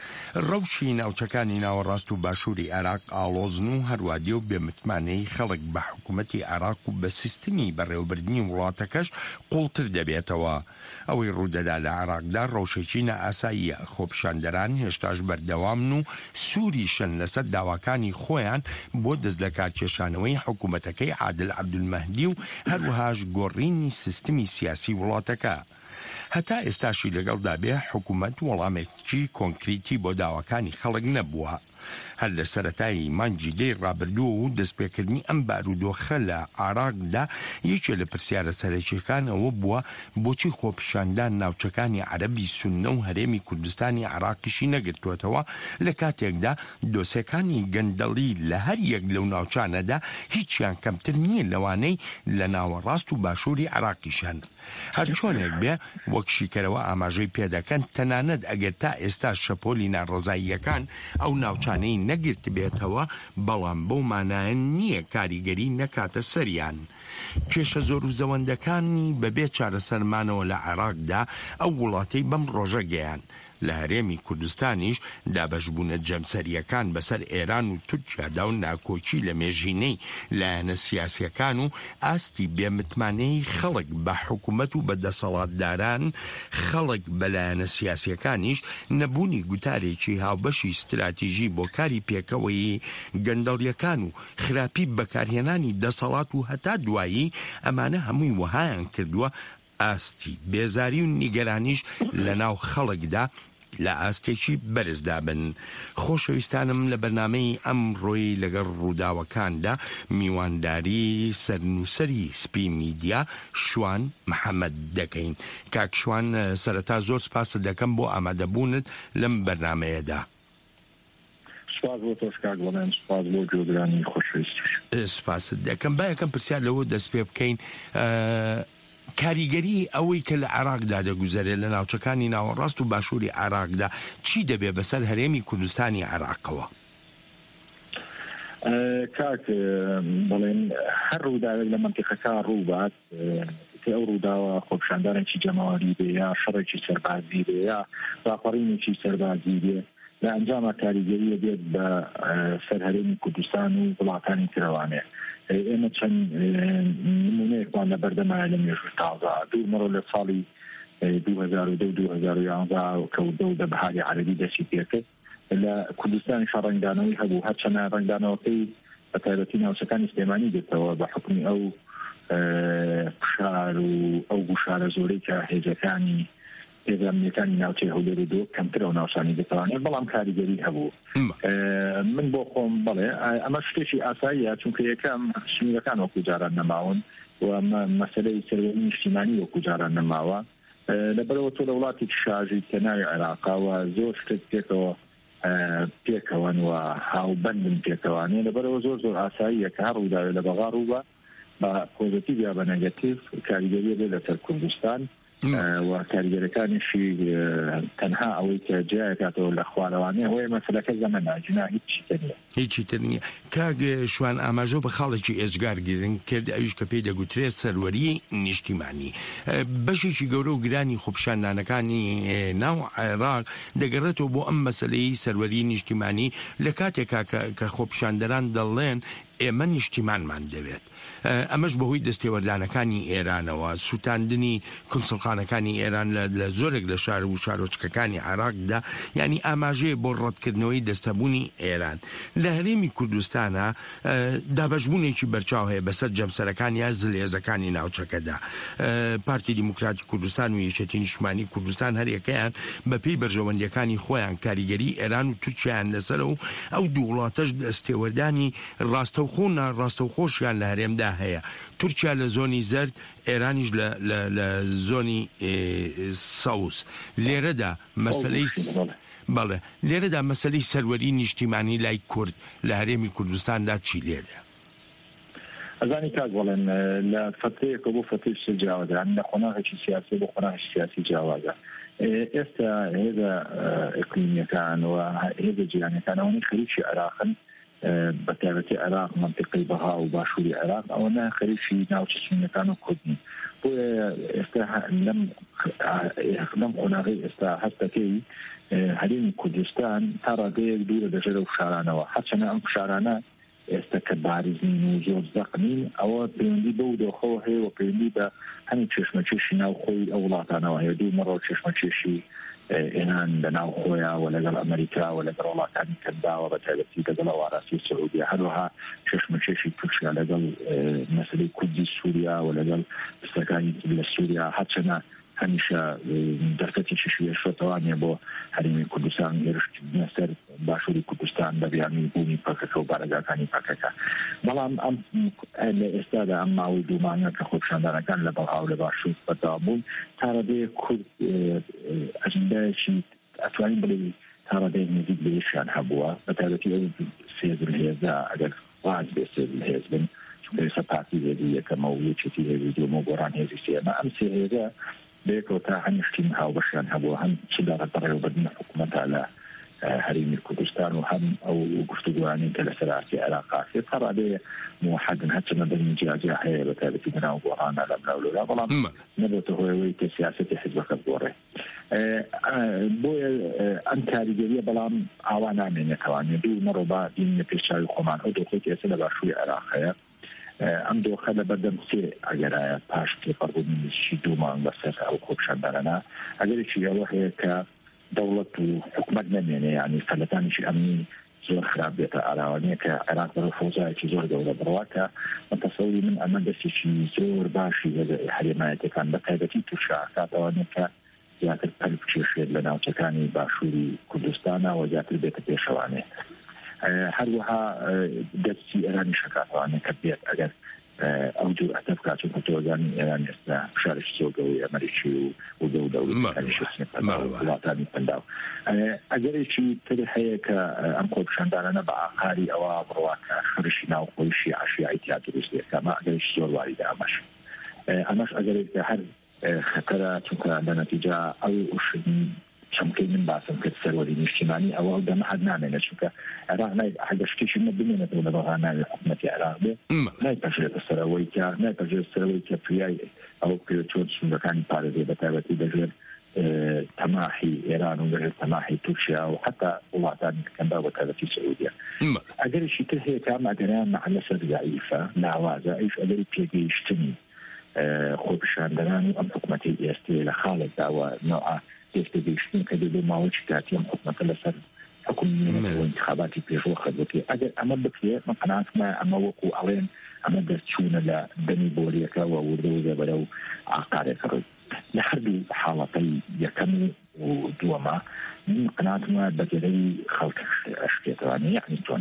ڕەوشی ناوچەکانی ناوەڕاست و باشووری عێراق ئاڵۆزن و هەروادی و بێمتمانەی خەڵک بە حکوومەتی عێراق و بە سیستمی بەڕێوەبردننی وڵاتەکەش قوڵتر دەبێتەوە. ئەوەی ڕوودەدا لە عێراقدا ڕەوشێکی نائاساییە، خۆپیشاندەران هێشتاش بەردەوامن و سووریشن لەسەر داواکانی خۆیان بۆ دەست لە کارکێشانەوەی حکوومەتەکەی عادل عەبدولمەهدی و هەروەهاش گۆڕینی سیستمی سیاسی وڵاتەکە. هەتا ئێستاشی لەگەڵدا بێ حکوومەت وەڵامێکی کۆنکریتی بۆ داواکانی خەڵک نەبووە. هەر لە سەرەتایی مانگی دەی ڕابردووە و دەستپێکردنی ئەم بارودۆخە لە عێراقدا یەکێ لە پرسیارە سەرەکیەکانەوە بووە بۆچی خۆپیشاندان ناوچەکانی عەرەبی سوننە و هەرێمی کوردستانی عێراقیشی نەگرتوێتەوە لە کاتێکدا دۆسیەکانی گەندەڵی لە هەر یەک لەو ناوچانەدا هیچیان کەمتر نییە لەوانەی لە ناوەڕاست و باشووری عێراقیشان. هەر چۆنێک بێ وەک شیکەرەوە ئاماژەی پێدەکەن تەنانەت ئەگەر تا ئێستا شەپۆلی ناڕۆزاییەکان ئەو ناوچانەی نەگرت بێتەوە، بەڵام بەو مانایەن نییە کاریگەری نەکاتە سەریان. کێشە زۆر و زەوەندەکانی بەبێ چارەسەرمانەوە لە عێراقدا ئەو وڵاتەی بەم ڕۆژە گەیان. لە هەرێمی کوردستانیش دابەشبوونە جەمسەریەکان بەسەر ئێران و تورکیادا و ناکۆچی لە مێژینەی لایەنە سیاسیەکان و ئاستی بێمتمانەی خەڵک بە حکوومەت و بە دەسەڵاتداران، خەڵک بە لایەنە سیاسیەکانیش نەبوونی گوتارێکی هاوبەشی استراتیژی بۆ کاری پێکەوەی گەندەڵیەکان و خراپی بەکارهێنانی دەسەڵات و هەتا دوایی ئەمانە هەمووی وەهایان کردووە ئاستی بێزاری و نیگەرانیش لە ناو خەڵکدا لە ئاستێکی بەرزدا بن. خۆشەویستانم لە بەرنامەی ئەم ڕۆی لەگەڵ ڕووداوەکاندا میوانداری سەرنووسەری سپی میدیا شوان محەممەد دەکەین. کاک شوان، سەرەتا زۆر سپاس دەکەم بۆ ئامادەبوونت لەم بەرنامەیەدا. سپاس بۆ تۆش کاک وەڵێن، سپاس بۆ جۆگرانی خۆشەویست. سپاست دەکەم. با یەکەم پرسیار لەوە دەست پێ بکەین، کاریگەری ئەوەی کە لە عێراقدا دەگوزارێت لە ناوچەکانی ناوەڕاست و باشووری عێراقدا چی دەبێ بەسەر هەرێمی کوردستانی عێراقەوە؟ کاک بەڵێن هەر ڕووداوێک لە منتیقەکە ڕووبات کە ئەو ڕووداوە خۆپیشاندانێکی جەماوەری بێ یا شەڕێکی سەربازی بێ یا راپەڕینێکی سەربازی بێ لە ئەنجامە کاریگەریە بێت بە سەر هەرێمی کوردستان و وڵاتانی ترەوانێ. ئێمە چەند نمونەیەکمان لە بەردەمایە لە مێژوور تازە دوو مەڕۆ لە ساڵی دوو هەزار و دە و دوو هەزار و یانزە کەوتە و دەبەهاری عەرەبی دەستی پێکرد لە کوردستانی ڕەنگدانەوەی هەبوو، هەرچەنە ڕەنگدانەوەکەی بە تایبەتی ناوچەکانی سلێمانی دێتەوە بە حکمی ئەو قشار و ئەو گوشارە زۆرەی کە هێزەکانی هێزانیەکانی ناوچەی هەولێر و دۆ کەمترە و ناوچانی دەتوانێت، بەڵام کاریگەری هەبوو. من بۆ خۆم بڵێ ئەمە شتێکی ئاساییە، چونکە یەکەم شمیرەکان وەکو جاران نەماون و مەسەلەی سەروەری نیشتیمانی وەکو جاران نەماوە. لەبەرەوە تۆ لە وڵاتێکی شاژی کە ناوی عێراقاوە زۆر شتێک پێکەوە پێکەوەن و هاوبەندن پێکەوانێ، لەبەرەوە زۆر زۆر ئاساییە کە هەر ڕووداوێت لە بەغا ڕووبە بە پۆزیتیڤ یا بە نەگەتیڤ کاریگەریە بێت لەسەر کوردستان و کاریگەرەکانیشی تەنها ئەوەی کە جیایکاتەوە لە خوارەوانێ ئەوەیە مەسەلەکە زەمەناجنا هیچی تر نییە هیچی تر نییە. کاک شوان ئاماژە بە خاڵێکی ئێجگارگیرن کرد، ئەویش کە پێی دەگوترێت سەروەری نیشتیمانی. بەشێکی گەورە و گرانی خۆپیشاندانەکانی ناو عێراق دەگەڕێتەوە بۆ ئەم مەسەلەی سەروەری نیشتیمانی لە کاتێکا کە خۆپیشاندەران دەڵێن ئێمە نیشتیمانمان دەوێت. ئەمەش بەهۆی دەستێوەردانەکانی ئێرانەوە، سووتاندنی کونسڵخانەکانی ئێران لە زۆرێک لە شار و شارۆچکەکانی عێراقدا، ینی ئاماژەیە بۆ ڕەتکردنەوەی دەستەبوونی ئێران. لە هەرێمی کوردستانە دابەشبوونێکی بەرچاو هەیە بەسەر جەمسەرەکان یا زلێزەکانی ناوچەکەدا. پارتی دیموکراتی کوردستان و یەکێتی نیشتیمانی کوردستان هەریەکەیان بەپێی بەرژەوەندیەکانی خۆیان کاریگەری ئێران و تورکیایان لەسەرە و ئەو دوو وڵاتەش دەستێوەردانی ڕاستەوخۆ و ناڕاستەوخۆشیان لە هەرێمدا هەیە. تورکیا لە زۆنی زەرد، ئێرانیش لە زۆنی سەوز. لێرەدا مەسەلەی بەڵێ لێرەدا مەسەلەی سەروەری نیشتیمانی لای کورد لە هەرێمی کوردستاندا چی لێدە؟ ئەزانی کاک بڵێن لە فترەیەکە بۆ فترەیەکی جیاوازە، لە قۆناغێکی سیاسی بۆ قۆناغێکی سیاسی جیاوازە. ئێستا هێزە ئیقلیمیەکان و هێزە جیرانیەکان ئەوەی خەریکی عێراقن، بەتایبەتی عێراق منطقەی بەها و باشووری عێراق ئەوەنە خەریکی ناوچەچینەکان و کوردن استا لم لم قناغي استا حتى كي هریم کوردستان ترى ديك دوله دجره وشارانه وحتى ام شارانه استكبارزين وزود زقنين او بيندي بودو خو هي وبيندي دا هم تشمه تشي ناو خوي اولاتنا وهي دو مره تشمه تشي إيران لناو خويا ولا قال أمريكا ولا قال الله كان كذا وبالتالي قال واراسي السعودية هلوها شش مشيشي تركيا ولا قال مسألة كردي سوريا ولا قال استكاني لسوريا حتى همیشه دفتری شویه شوتوانی با حریم کردستان ایرش نصر باشوری کردستان بیانی بومی پاکه و برگردانی پاکه. بلام ام استاد ام معود دومانی که خودشان دارن لباها و لباشوت بدامون تراده کرد اجندهشی اتوانی بلی تراده نزید بیشان هبوا بتابتی سیزن هزا اگر واحد بسیزن هزبن چون سپاتی هزیه که مویه چتی هزیه موگوران هزیه ما ام سی هزا بيكو تا هنشتين هاو بشان هبو هم شدارة بريو بدنا حكومة على حريم كردستان وهم او قفتقواني كالسلاسي علاقات يطر عليه موحد هاتنا بني جاجة هي بتالي في بناو بورانا لبناو لولا بلان نبوته هو ويك سياسة حزب كبوري بويا انتاري جريا بلان عوانا من يتواني دو مربا دين نفسشاوي قمان او دوخيك يسلا باشوي علاقية ام داخل بدم سه اگر پاش که فرضون شیدو مان بسر او خوب شدارنا اگر چی واحد که دولت و حکومت نمیانه یعنی فلتانش امنی زور خرابیت عراقی که عراق رو فوزای چی زور دولت برواکه متصوری من اما دستی چی زور باشی از حرمایت کن بتایبتی تو شعارات آنی که زیادر پلپ چیشید لنا چکانی باشوری کردستان و زیادر بیت پیشوانه هروها دستی ایرانی شکاتوانه کبیت اگر اوجو اتفاقات كتوغان ایران اسنا شارش سوغوي امریکی و دو دولت امریکی اسنا ولاتانی پنداو اگر چی ترحیه که ام خوب شندارانه با آخاری او برواکا خرشینا و خویشی عشی ایتیاد روزی کما اگر چی زور وارد امش امش اگر هر خطره چونکه بنتیجه او اشنی شمكين من بعضهم كتسروري اجتماعي او ده ما حد نعمل شوكا عراق ما حاجه شكيش من بيننا ولا بغانا الحكومه العراق ما يتجرد السراوي كا ما يتجرد السراوي كفياي او كيوتشوت مكان بارزي بتابتي دجر تماحي ايران ودجر تماحي تركيا وحتى وطن كان بتابتي السعوديه اجل شي تهي كما ادري مع الناس ضعيفه نعوازه ايش ادري بيجي يشتني خوب شاندران ام حكومتي استي لخالد دعوه نوع يستديشين كده ما وجه تاتيهم حكومة لسر حكومة وانتخاباتي بيجو خذوكي أجل أما بكية ما قناعت ما أما وقو علين أما درتشون لا بني بوريكا ووردوزة بلو عقاري كرد لحد حالتي يكمل ودوما من قناعت ما بجري خلق أشكيتواني يعني تون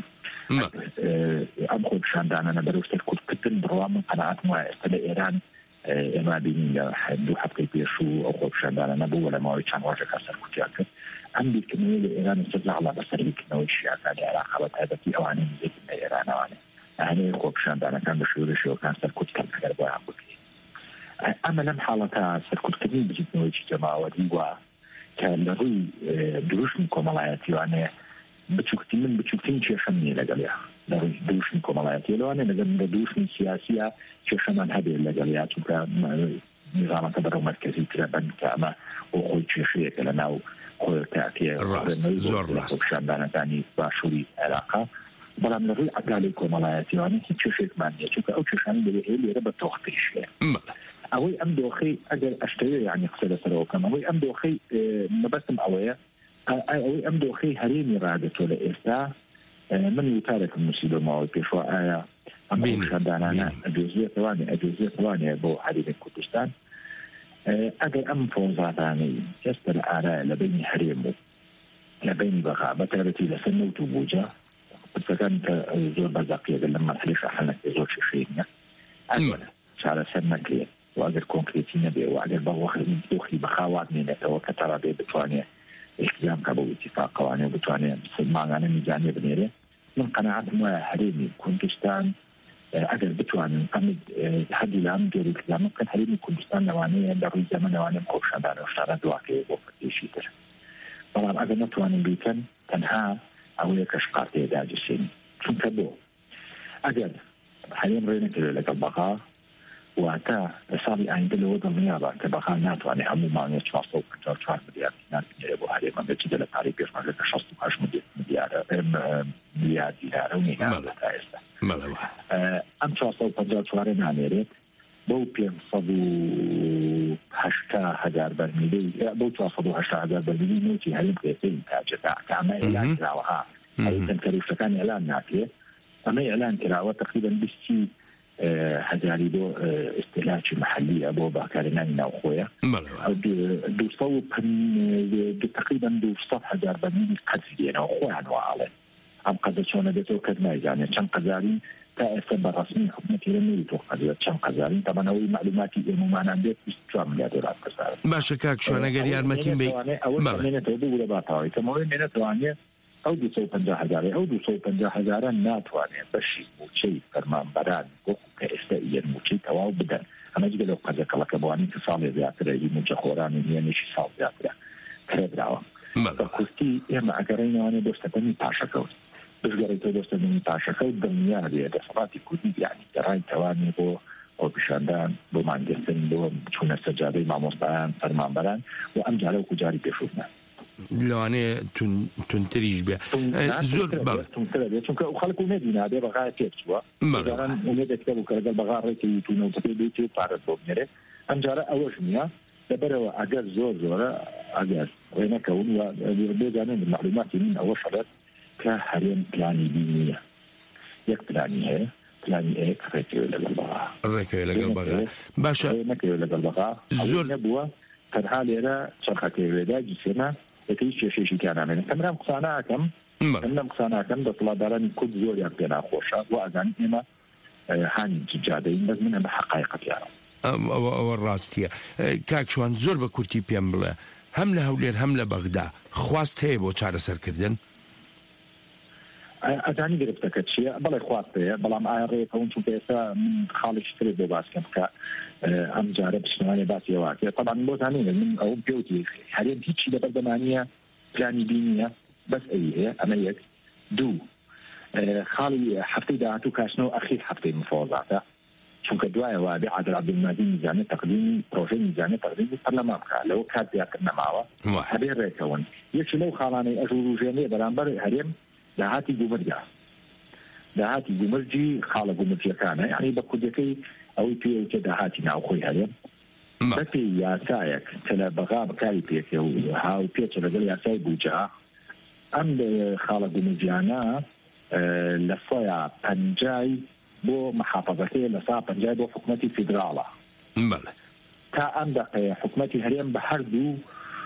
أبخل بشاندان أنا بروستر كنت كتن بروا من قناعت ما استدى إيران اما بین دو هفته پیش او خوب شدن نبود ولی ما چند واژه کسر کتیاک هم بیکمیل ایران استدلال على بسری کنوی شیعه کلی علاقه تایبتی آنی میزید ایران آنی هنی خوب شدن کن بشور شیعه کسر کتیان اگر باید بکی اما لم حالتا سر کتیان بجید نوی جماعتی و که لروی دروش مکملایتی آنی بچوکتی من بچوکتین چشمی لگلیا دوشن کمالایتی لوانه نگم دوشن سیاسیه چشمان هدیه لگلیات که نظام تبرو مرکزی تربن که اما او خوی چشیه که لناو خوی تأتیه زور راست شاندانه دانی باشوری علاقه بلام لغوی عقالی کمالایتی لوانه هیچ چشیک منیه چونکه او چشانی بلیه لیره بتوختیشه اوی ام دوخی اگر اشتریه یعنی خسر سروکم اوی ام دوخی مبسم اویه اوی ام دوخی هرینی رادتو لئستا من يتارك المسيد الماوي بشواء آية أمام شدانا أجوزية ثواني أجوزية ثواني بو حريم كردستان أجل أم فوزاتاني يستل آراء لبيني حريمو لبيني بغاء بتابتي لسنو تبوجة فكانت زور بزاقية لما تليش أحلنك زور شخصيني أجل شعر سنك لي وأجل كونكريتين بي وأجل بغوخي دوخي بخاوات من وكترى بي بتواني التزام كابو اتفاق قوانين بتواني معنا ميزانية بنيرة من قناعات ما حريمي كردستان أجر بتواني أمد تحدي العام دور الكلام ممكن حريمي كردستان نوانية دارو زمن نوانية مكوش عندنا وشتارة دواكي وفتيشي تر طبعا أجر نتواني بيكن تنها أو يكش قارتي داجسين شون كبو أجر حريم رينا كده لك البقاء واتە ساڵی ئاینده لەوە دڵنیابە کە بەخان ناتوانێت هەموو مانگێ چوارسەد و پەنجا و چوار ملیار دینار بنێرێ بۆ هەرێمەکە لە پارەی پێشمەرگە کە شەست و هەشت ملیار دینارە و نیناوە تا ئێستا ئەم چوارسەد و پەنجا و چوارە نامێرێت بەو پێنجسەد و هەشتا هەزار بەرمیلەی بەو چوارسەد و هەشتا هەزار بەرمیلەی نوتی هەرێم پێسەی تاجەکە کە ئەمە ئێلان کراوەها هەریتەن کەروشەکان ئێلان ناکرێت ئەمە ئێلان کراوە تقریبا بیستی هزاری بۆ استهلاکی محلیە بۆ باکارێنانی ناوخۆیە تقریبا دووسەد هەزار بەرمیلی قەرزی دێنەوە خۆیان واڵێن ئەم قەزە چۆنە دێتەوە کەس نایزانێت چەند قەزارین تا ئێستا بەڕەسمی حکومەتی لە نەویتۆ قەزێت چەند قەزارین تەمەنەوەی معلوماتی ئێمەمانان دێت بیست و چوار ملیار دۆلار قەزارن باشە کاک شوێنەگەر یارمەتیم بێ ئەوە مێنێتەوە بۆ لە باتاوی کەمەوەی مێنێتوانێت ئەو دووسەد و پەنجا هەزارە ئەو دووسەد و پەنجا هەزارە ناتوانێت بەشی موچەی فەرمانبەران وەکو کە ئێستا ئیەن موچەی تەواو بدەن ئەمە جگە لەو قەزەکەڵەکە بوانی کە ساڵێ زیاترە هی موچە خۆرانی نیەنێشی ساڵ زیاترە کرێدراوە بە کورتی ئێمە ئەگەڕێنەوانێ دۆستەکەمی پاشەکەوت بژگەڕێتەوە دۆستەکەمی پاشەکە و دڵنیا بێ دەسەڵاتی کوردی یعنی گەڕای تەوانی بۆ ئەو پیشاندان بۆ مانگەستن بۆ چوونە سەجادەی مامۆستایان فەرمانبەران و ئەم جارە وەکو جاری پێشوتنە لەوانەیە تونتریش بێ زۆر چونکە خەڵکو نەبینابێ بەغای پێچووە دەکە بوو کە لەگەڵ بەغاڕێکی تونەوتەکەی بێتی و پارەت بۆ بنێرێ ئەم جارە ئەوەش نییە لەبەرەوە ئەگەر زۆر زۆرە ئەگەر ڕێنەکەون و بێزانێن معلوماتی من ئەوە شەڵێت کە هەرێم پلانی بی نییە یەک پلانی هەیە پلانی ئەیەک ڕێکەوە لەگەڵ بەغا ڕێکەوە لەگەڵ بەغا باشە نەکەوێت لەگەڵ بەغا زۆر نەبووە تەنها لێرە چەرخەکەوێدا جیسێنە دەکەی کێشێکی کارامێنە کەمرام قساناکەم ئەم قساناکەم دەسەڵاتدارانی کورد زۆریان پێ ناخۆشە بۆ ئەزانی ئێمە هانی جادەین بەس من ئەمە حەقایقەتیانە ئەوە ڕاستیە کاکشوان زۆر بە کورتی پێم بڵێ هەم لە هەولێر هەم لە بەغدا خواست هەیە بۆ چارەسەرکردن ئەزانی گرفتەکە چییە بەڵێ خواست هەیە بەڵام ئایا ڕێکەون چون ئێستا من خاڵێکی ترێت بۆ باسکەم بکە ئەم جارە پشتوانێ باسیەوەکە طبعا بۆ زانینە من ئەوم پێوتی هەرێم هیچی لەبەر دەمانیە پلانی بینیە بەس ئەوی هەیە ئەمە یەک دوو خاڵی هەفتەی داهاتوو کاشنەوە ئەخیر هەفتەی مفاوضاتە چونکە دوایەوە بێ عادل عەبدولمەجید میزانێ تەقدیمی پرۆژەی میزانێ تەقدیمی پەرلەمان بکە لەوە کات زیاتر نەماوە هەبێ ڕێکەون یەکی لەو خاڵانەی ئەژوور و ژێنێ بەرامبەر هەرێم داهاتی گومرگە داهاتی گومرجی خاڵە گومرجیەکانە یعنی بە کوردەکەی ئەوەی پێوتە داهاتی ناوخۆی هەرێم بەپێی یاسایەک کە لە بەغا بەکاری پێکە و هاو پێچە لەگەڵ یاسای بوجا ئەم خاڵە گومرجیانە لە سۆیا پەنجای بۆ محافەزەکەی لە سا پەنجای بۆ حکومەتی فیدراڵە تا ئەم دقەیە حکومەتی هەرێم بە هەردوو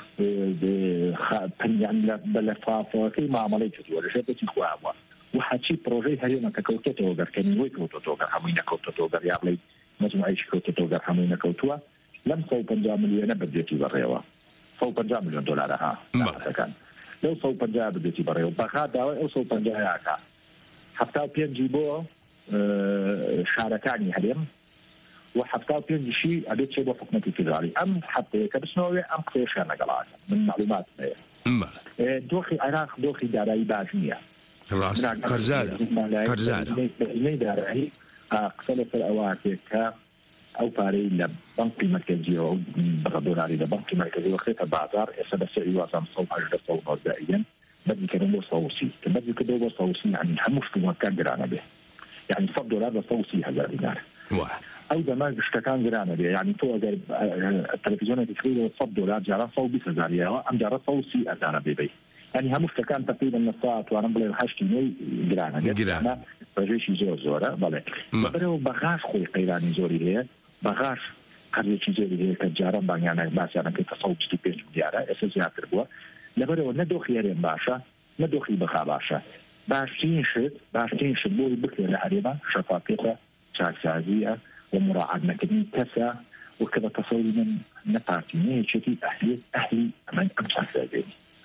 بە لەفافەکەی مامەڵەی کردووە لە ژێپێکی خواوە و حەچی پرۆژەی هەرێمە کە کەوتێتەوە گەرکەنیوەی کەوتەوە گەر هەمووی نەکەوتەوە گەر یا بڵێ مەجموعەیەکی کەوتەوە گەر هەمووی نەکەوتووە لەم سەد و پەنجا ملیۆنە بەجێتی بەڕێوە سەد و پەنجا ملیۆن دۆلارە ها داهاتەکان لەو سەد و پەنجا بەجێتی بەڕێوە بەغا داوای ئەو سەد و پەنجا یاکە هەفتا و پێنجی بۆ شارەکانی هەرێم و هەفتا و پێنجیشی ئەبێت چێ بۆ حکومەتی فیدراڵی ئەم هەفتەیە کە بچنەوە ئەم قسەیەشیان لەگەڵاکە من معلومات هەیە دۆخی عێراق دۆخی دارایی باش نییە قەرزارە قەرزارە دارایی قسە لەسەر ئەواتێک کە ئەو پارەی لە بەنکی مرکزیەوە بەغە دۆلاری لە بەنکی مرکزی وەختێتە بازار ئێستا بە سەری وازام سەد و هەژدە سەد و نۆزدە بەدیکردن بۆ سەد و سی کە بەدیکردن بۆ سەد و سی یعنی هەموو شتومەکان گرانە بێ یعنی سەد دۆلار بە سەد و سی هەزار دینار ئەو دەما شتەکان گرانە بێ یعنی تۆ ئەگەر تەلەڤیزیۆنێکی کڕی سەد دۆلار جاران سەد و بیست هەزاریەوە ئەم جارە سەد و سی هەزارە بێ يعني هەموو شتەکان تقریبا نەسا توانم بڵێ هەشتی نوێی گرانە گرانە ڕێژێکی زۆر زۆرە بەڵێ بەرەوە بەغاش خۆی قەیرانی زۆری هەیە بەغاش قەرزێکی زۆری هەیە کە جاران بانیانە باسییانەکەی تە سەد و بیست و پێنج ملیارە ئێستا زیاتر بووە لەبەرەوە نەدۆخی هەرێم باشە نەدۆخی بەخا باشە باشترین شت باشترین شت بۆی بکرێ لە هەرێمە شەفافیەتە چاکسازیە و مراعات نەکردنی کەسە وکە بە تەسەوری من نەپارتی نەیەکێتی ئەهلیت ئەهلی ئەمەن ئەم چاکسازیێنی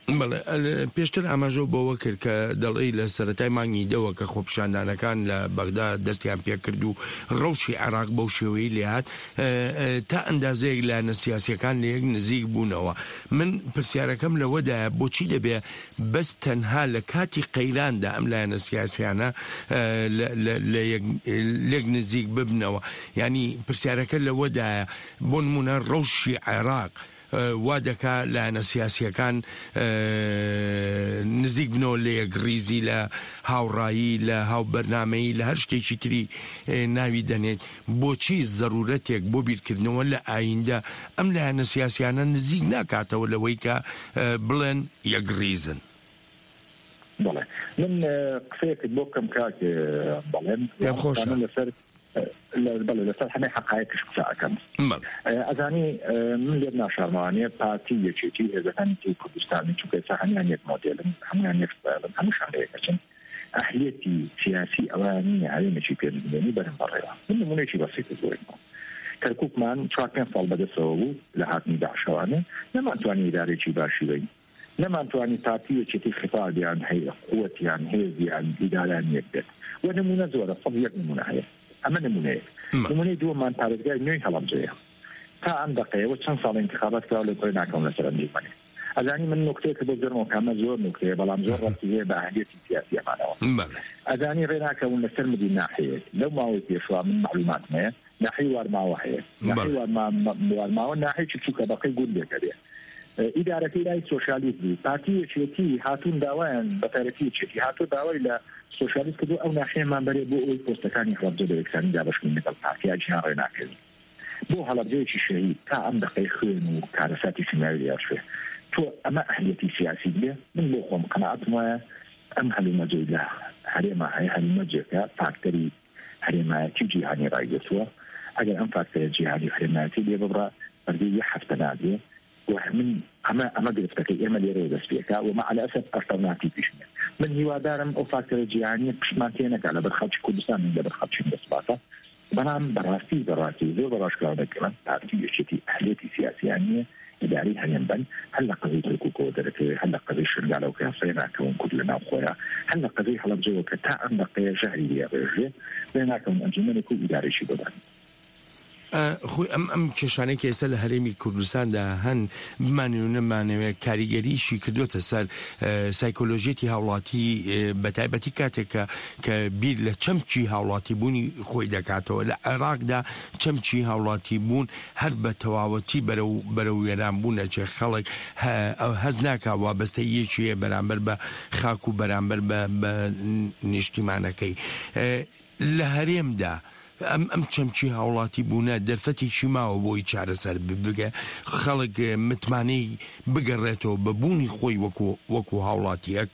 پێشتر ئاماژە بەوە کرد کە دەڵێ لە سەرەتای مانگی دەوە کە خۆپیشاندانەکان لە بەغدا دەستیان پێ کرد و ڕەوشی عێراق بەو شێوەی لێهات تا ئەندازەیەک لایەنە سیاسیەکان لە یەک نزیک بوونەوە. من پرسیارەکەم لەوەدایە بۆچی دەبێ بەس تەنها لە کاتی قەیراندا ئەم لایەنە سیاسیانە لە یەک نزیک ببنەوە؟ ینی پرسیارەکە لەوەدایە بۆ نمونە ڕەوشی عێراق وا دەکا لایەنە سیاسیەکان نزیک بنەوە لە یەکڕیزی لە هاوڕایی لە هاوبەرنامەیی لە هەر شتێکی تری ناوی دەنێت. بۆچی زەرورەتێک بۆ بیرکردنەوە لە ئایندە ئەم لایەنە سیاسیانە نزیک ناکاتەوە لەوەی کە بڵێن یەکڕیزن؟ بەڵێ من قسەیەکت بۆ بکەم کاک بەڵێن لەسەر بەڵێ لەسەر هەمێ حەقایەکش قسە ئەەکەم. ئەزانی من لێت ناشارمانیە پارتی یەکێتی هێزەکانی تی کوردستانی چونکە ئێستا هەمیان یەک مۆدێلن، هەمویان یەک ستایلن، هەمووشان لە یەکەچن. ئەهلیەتی سیاسی ئەوان نییە هەرێمێکی پێنجێنی بەرەم بەڕێوە. من نمونەیەکی بەسیط زۆرێکم. کەرکووکمان چوار پێنج ساڵ بەدەستەوە بوو لە هاتنی داعشەوانە، نەمانتوانی ئیدارێکی باشی بین، نەمانتوانی پارتی یەکێتی خطابیان هەیە، قووەتیان هێزیان ئیداران یەک بێت. و نمونە زۆرە، سەد یەک نمونە هەیە. ئەمە نمونەیە. نمونەی دووەمان پارێزگای نوێی هەڵەبجەیە. تا ئەم دقەیەوە چەند ساڵ انتخابات کراوە لە کۆی ناکەم لەسەر ئەنجومەنێ. ئەزانی من نوکتەیەکە بۆ گەرمەوە کامە زۆر نوکتەیە، بەڵام زۆر ڕەتی هەیە بە ئەهلیەتی سیاسی ئەمانەوە. ئەزانی ڕێناکەون لەسەر مدی ناحەیە. لەو ماوەی پێشوا من معلوماتم هەیە، ناحەی وارماوە هەیە. ناحەی وارماوە ناحەیەکی چووکە بەقەی گوندێکە بێ. ئیدارەکەی لای سۆشیالیست بوو. پارتی یەکێتی هاتوون داوایان بە تایبەتی یەکێتی هاتۆ داوای لە سۆشیالیست کردو ئەو ناحەیەمان بەرێ بۆ ئەوی پۆستەکانی هەڵەبجە بە یەکسانی دابەشکردن لەگەڵ پارتیا جیهان ڕێناکردن. بۆ هەڵەبجەیەکی شەهید تا ئەم دقەی خوێن و کارەساتی سیناوی دیارشێ. تۆ ئەمە ئەهلیەتی سیاسی بێ. من بۆ خۆم قەناعەتم وایە ئەم هەلومەجەی لە هەرێما هەیە هەلومەجێکە فاکتەری هەرێمایەتی جیهانی ڕایگرتووە. ئەگەر ئەم فاکتەرە جیهانی هەرێمایەتی لێ ببڕە بەردەی یە هەفتە نادێ. ومن أما أما قلتك إما اللي رأي دسبيكا ومع الأسف أرتبناتي فيشنا من هوادارم أو فاكتور جياني بشمانتينك على برخاتش كردستان من برخاتش بسباطة بنام براسي براسي زي براش كلاودك كمان بارتي يشتي أهليتي سياسيانية إداري هنينبن هلا قضية الكوكو دركي هلا قضية شرقالة وكاسينا كون كلنا وخويا هلا قضية هلا بجو كتاع عندك شهري يا رجل بيننا كون أنجمنا كو إداري شي بدن خوی ئەم ئەم کێشانەی کە ئێستا لە هەرێمی کوردستاندا هەن بمانێ و نەمانەوێ کاریگەریشی کردوتە سەر سایکۆلۆژیەتی هاوڵاتی بە تایبەتی کاتێکە کە بیر لە چەمکی هاوڵاتی بوونی خۆی دەکاتەوە. لە عێراقدا چەمکی هاوڵاتی بوون هەر بە تەواوەتی بەرەو وێران بوونە چێ خەڵک هەز ناکا وابەستە یەکیە بەرامبەر بە خاک و بەرامبەر بە نیشتیمانەکەی. لە هەرێمدا ئەم ئەم چەمکی هاوڵاتی بوونە دەرفەتێکی ماوە بۆی چارەسەر بگە خەڵک متمانەی بگەڕێتەوە بە بوونی خۆی وەکو وەکو هاوڵاتیەک.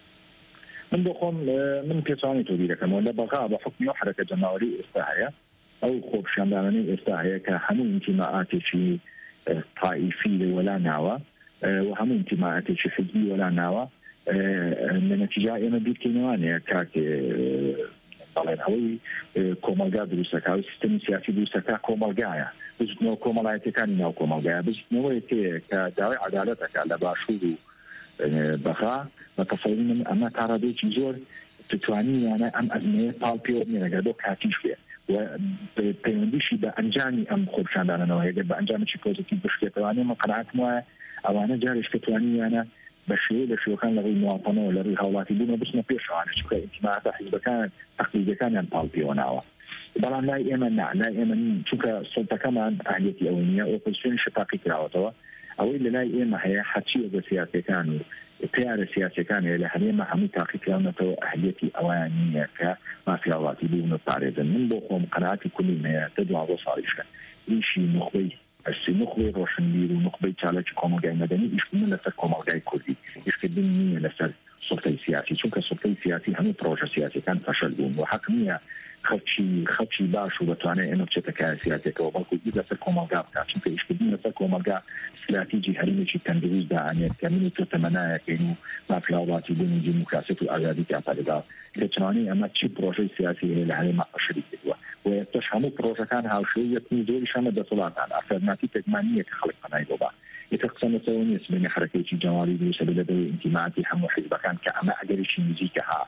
من بۆ خۆم من پێچوانی تۆ بیرەکەمەوە لە بەغا بە حکمی و حرەکە جەماوەری ئێستا هەیە ئەو خۆپیشاندانانەی ئێستا هەیە کە هەموو ئینتیماعاتێکی تائیفی وەلا ناوە و هەموو ئینتیماعاتێکی حزبی وەلا ناوە لە نەتیجا ئێمە بیرکەینەوانەیە کاکێ بەڵێن ئەوەی کۆمەلگا دروستەکە و سیستەمی سیاسی دروستەکە کۆمەلگایە بزنەوە کۆمەڵایەتەکانی ناو کۆمەلگایە بزنەوەی تێ کە داوای عەدالەتەکە لە باشوور و بەغا بە تەسەوری من ئەمە تا ڕادێکی زۆر تتوانی یانە ئەم ئەزمەیە پاڵ پێوە بنێرەگە بۆ کاتیش بێ و پەیوەندیشی بە ئەنجامی ئەم خۆپیشاندانانەوە هەیە بە ئەنجامێکی پۆزیتیڤ بشکێتەوانێ من قەناعەتم وایە ئەوانە جارێش کەتوانی یانە بە شێوە لە شێوەکان لە ڕووی مواطنەوە لە ڕووی هاوڵاتی بوونەوە بچنە پێشەوانە چونکە ئینتیماعاتە حیزبەکان تەقلیدەکانیان پاڵ پێوە ناوە. بەڵام لای ئێمە نا لای ئێمە چونکە سەڵتەکەمان ئەهلیەتی ئەوە نییە ئۆپۆزیسیۆنی شتاقی کراوەتەوە ئەوەی لە لای ئێمە هەیە حەچیە بە سیاسەکان و پیارە سیاسەکان هەیە لە هەرێمە هەمووی تاقی کراونەتەوە ئەهلیەتی ئەویان نییە کە مافی هاوڵاتی بوون و پارێزن. من بۆ خۆم قەناعەتی کولی هەیە تا دوازدە ساڵیشکە ئیشی نخبەی ئەسی نخبەی ڕۆشنبیر و نخبەی چالێکی کۆمەلگای مەدەنی ئیشکردن لەسەر کۆمەلگای کوردی ئیشکردن نییە لەسەر سڵتەی سیاسی چونکە سڵتەی سیاسی هەموو پرۆژە سیاسیەکان فەشەل بوون و حەق نییە خەڵکی خەڵکی باش و بەتوانێت ئێمە بچێتەکە سیاسەکەەوە بەڵکو گیر لەسەر کۆمەلگا بکات چونکە ئیشکردن لەسەر کۆمەلگا استراتیجی هەرێمێکی تەندروست دائانێت کە من تۆ تەمەنایەکەین و مافی هاوڵاتی بوون و دیموکراسی و ئازادی تیاپارێدا لەچوانەی ئەمە چی پرۆژەی سیاسی هەیە لە هەرێمە ئەشری کردووە و ئێستاش هەموو پرۆژەکان هاوشێوەیەکی زۆریشانە دەسەڵاتان ئافرەدناتی پێکمانیە کە خەڵک پەنای بۆ بە يتقسم سووني اسمني حركة جمالي بسبب انتماعاتي حمو حزب كان كأما أجريش مزيكها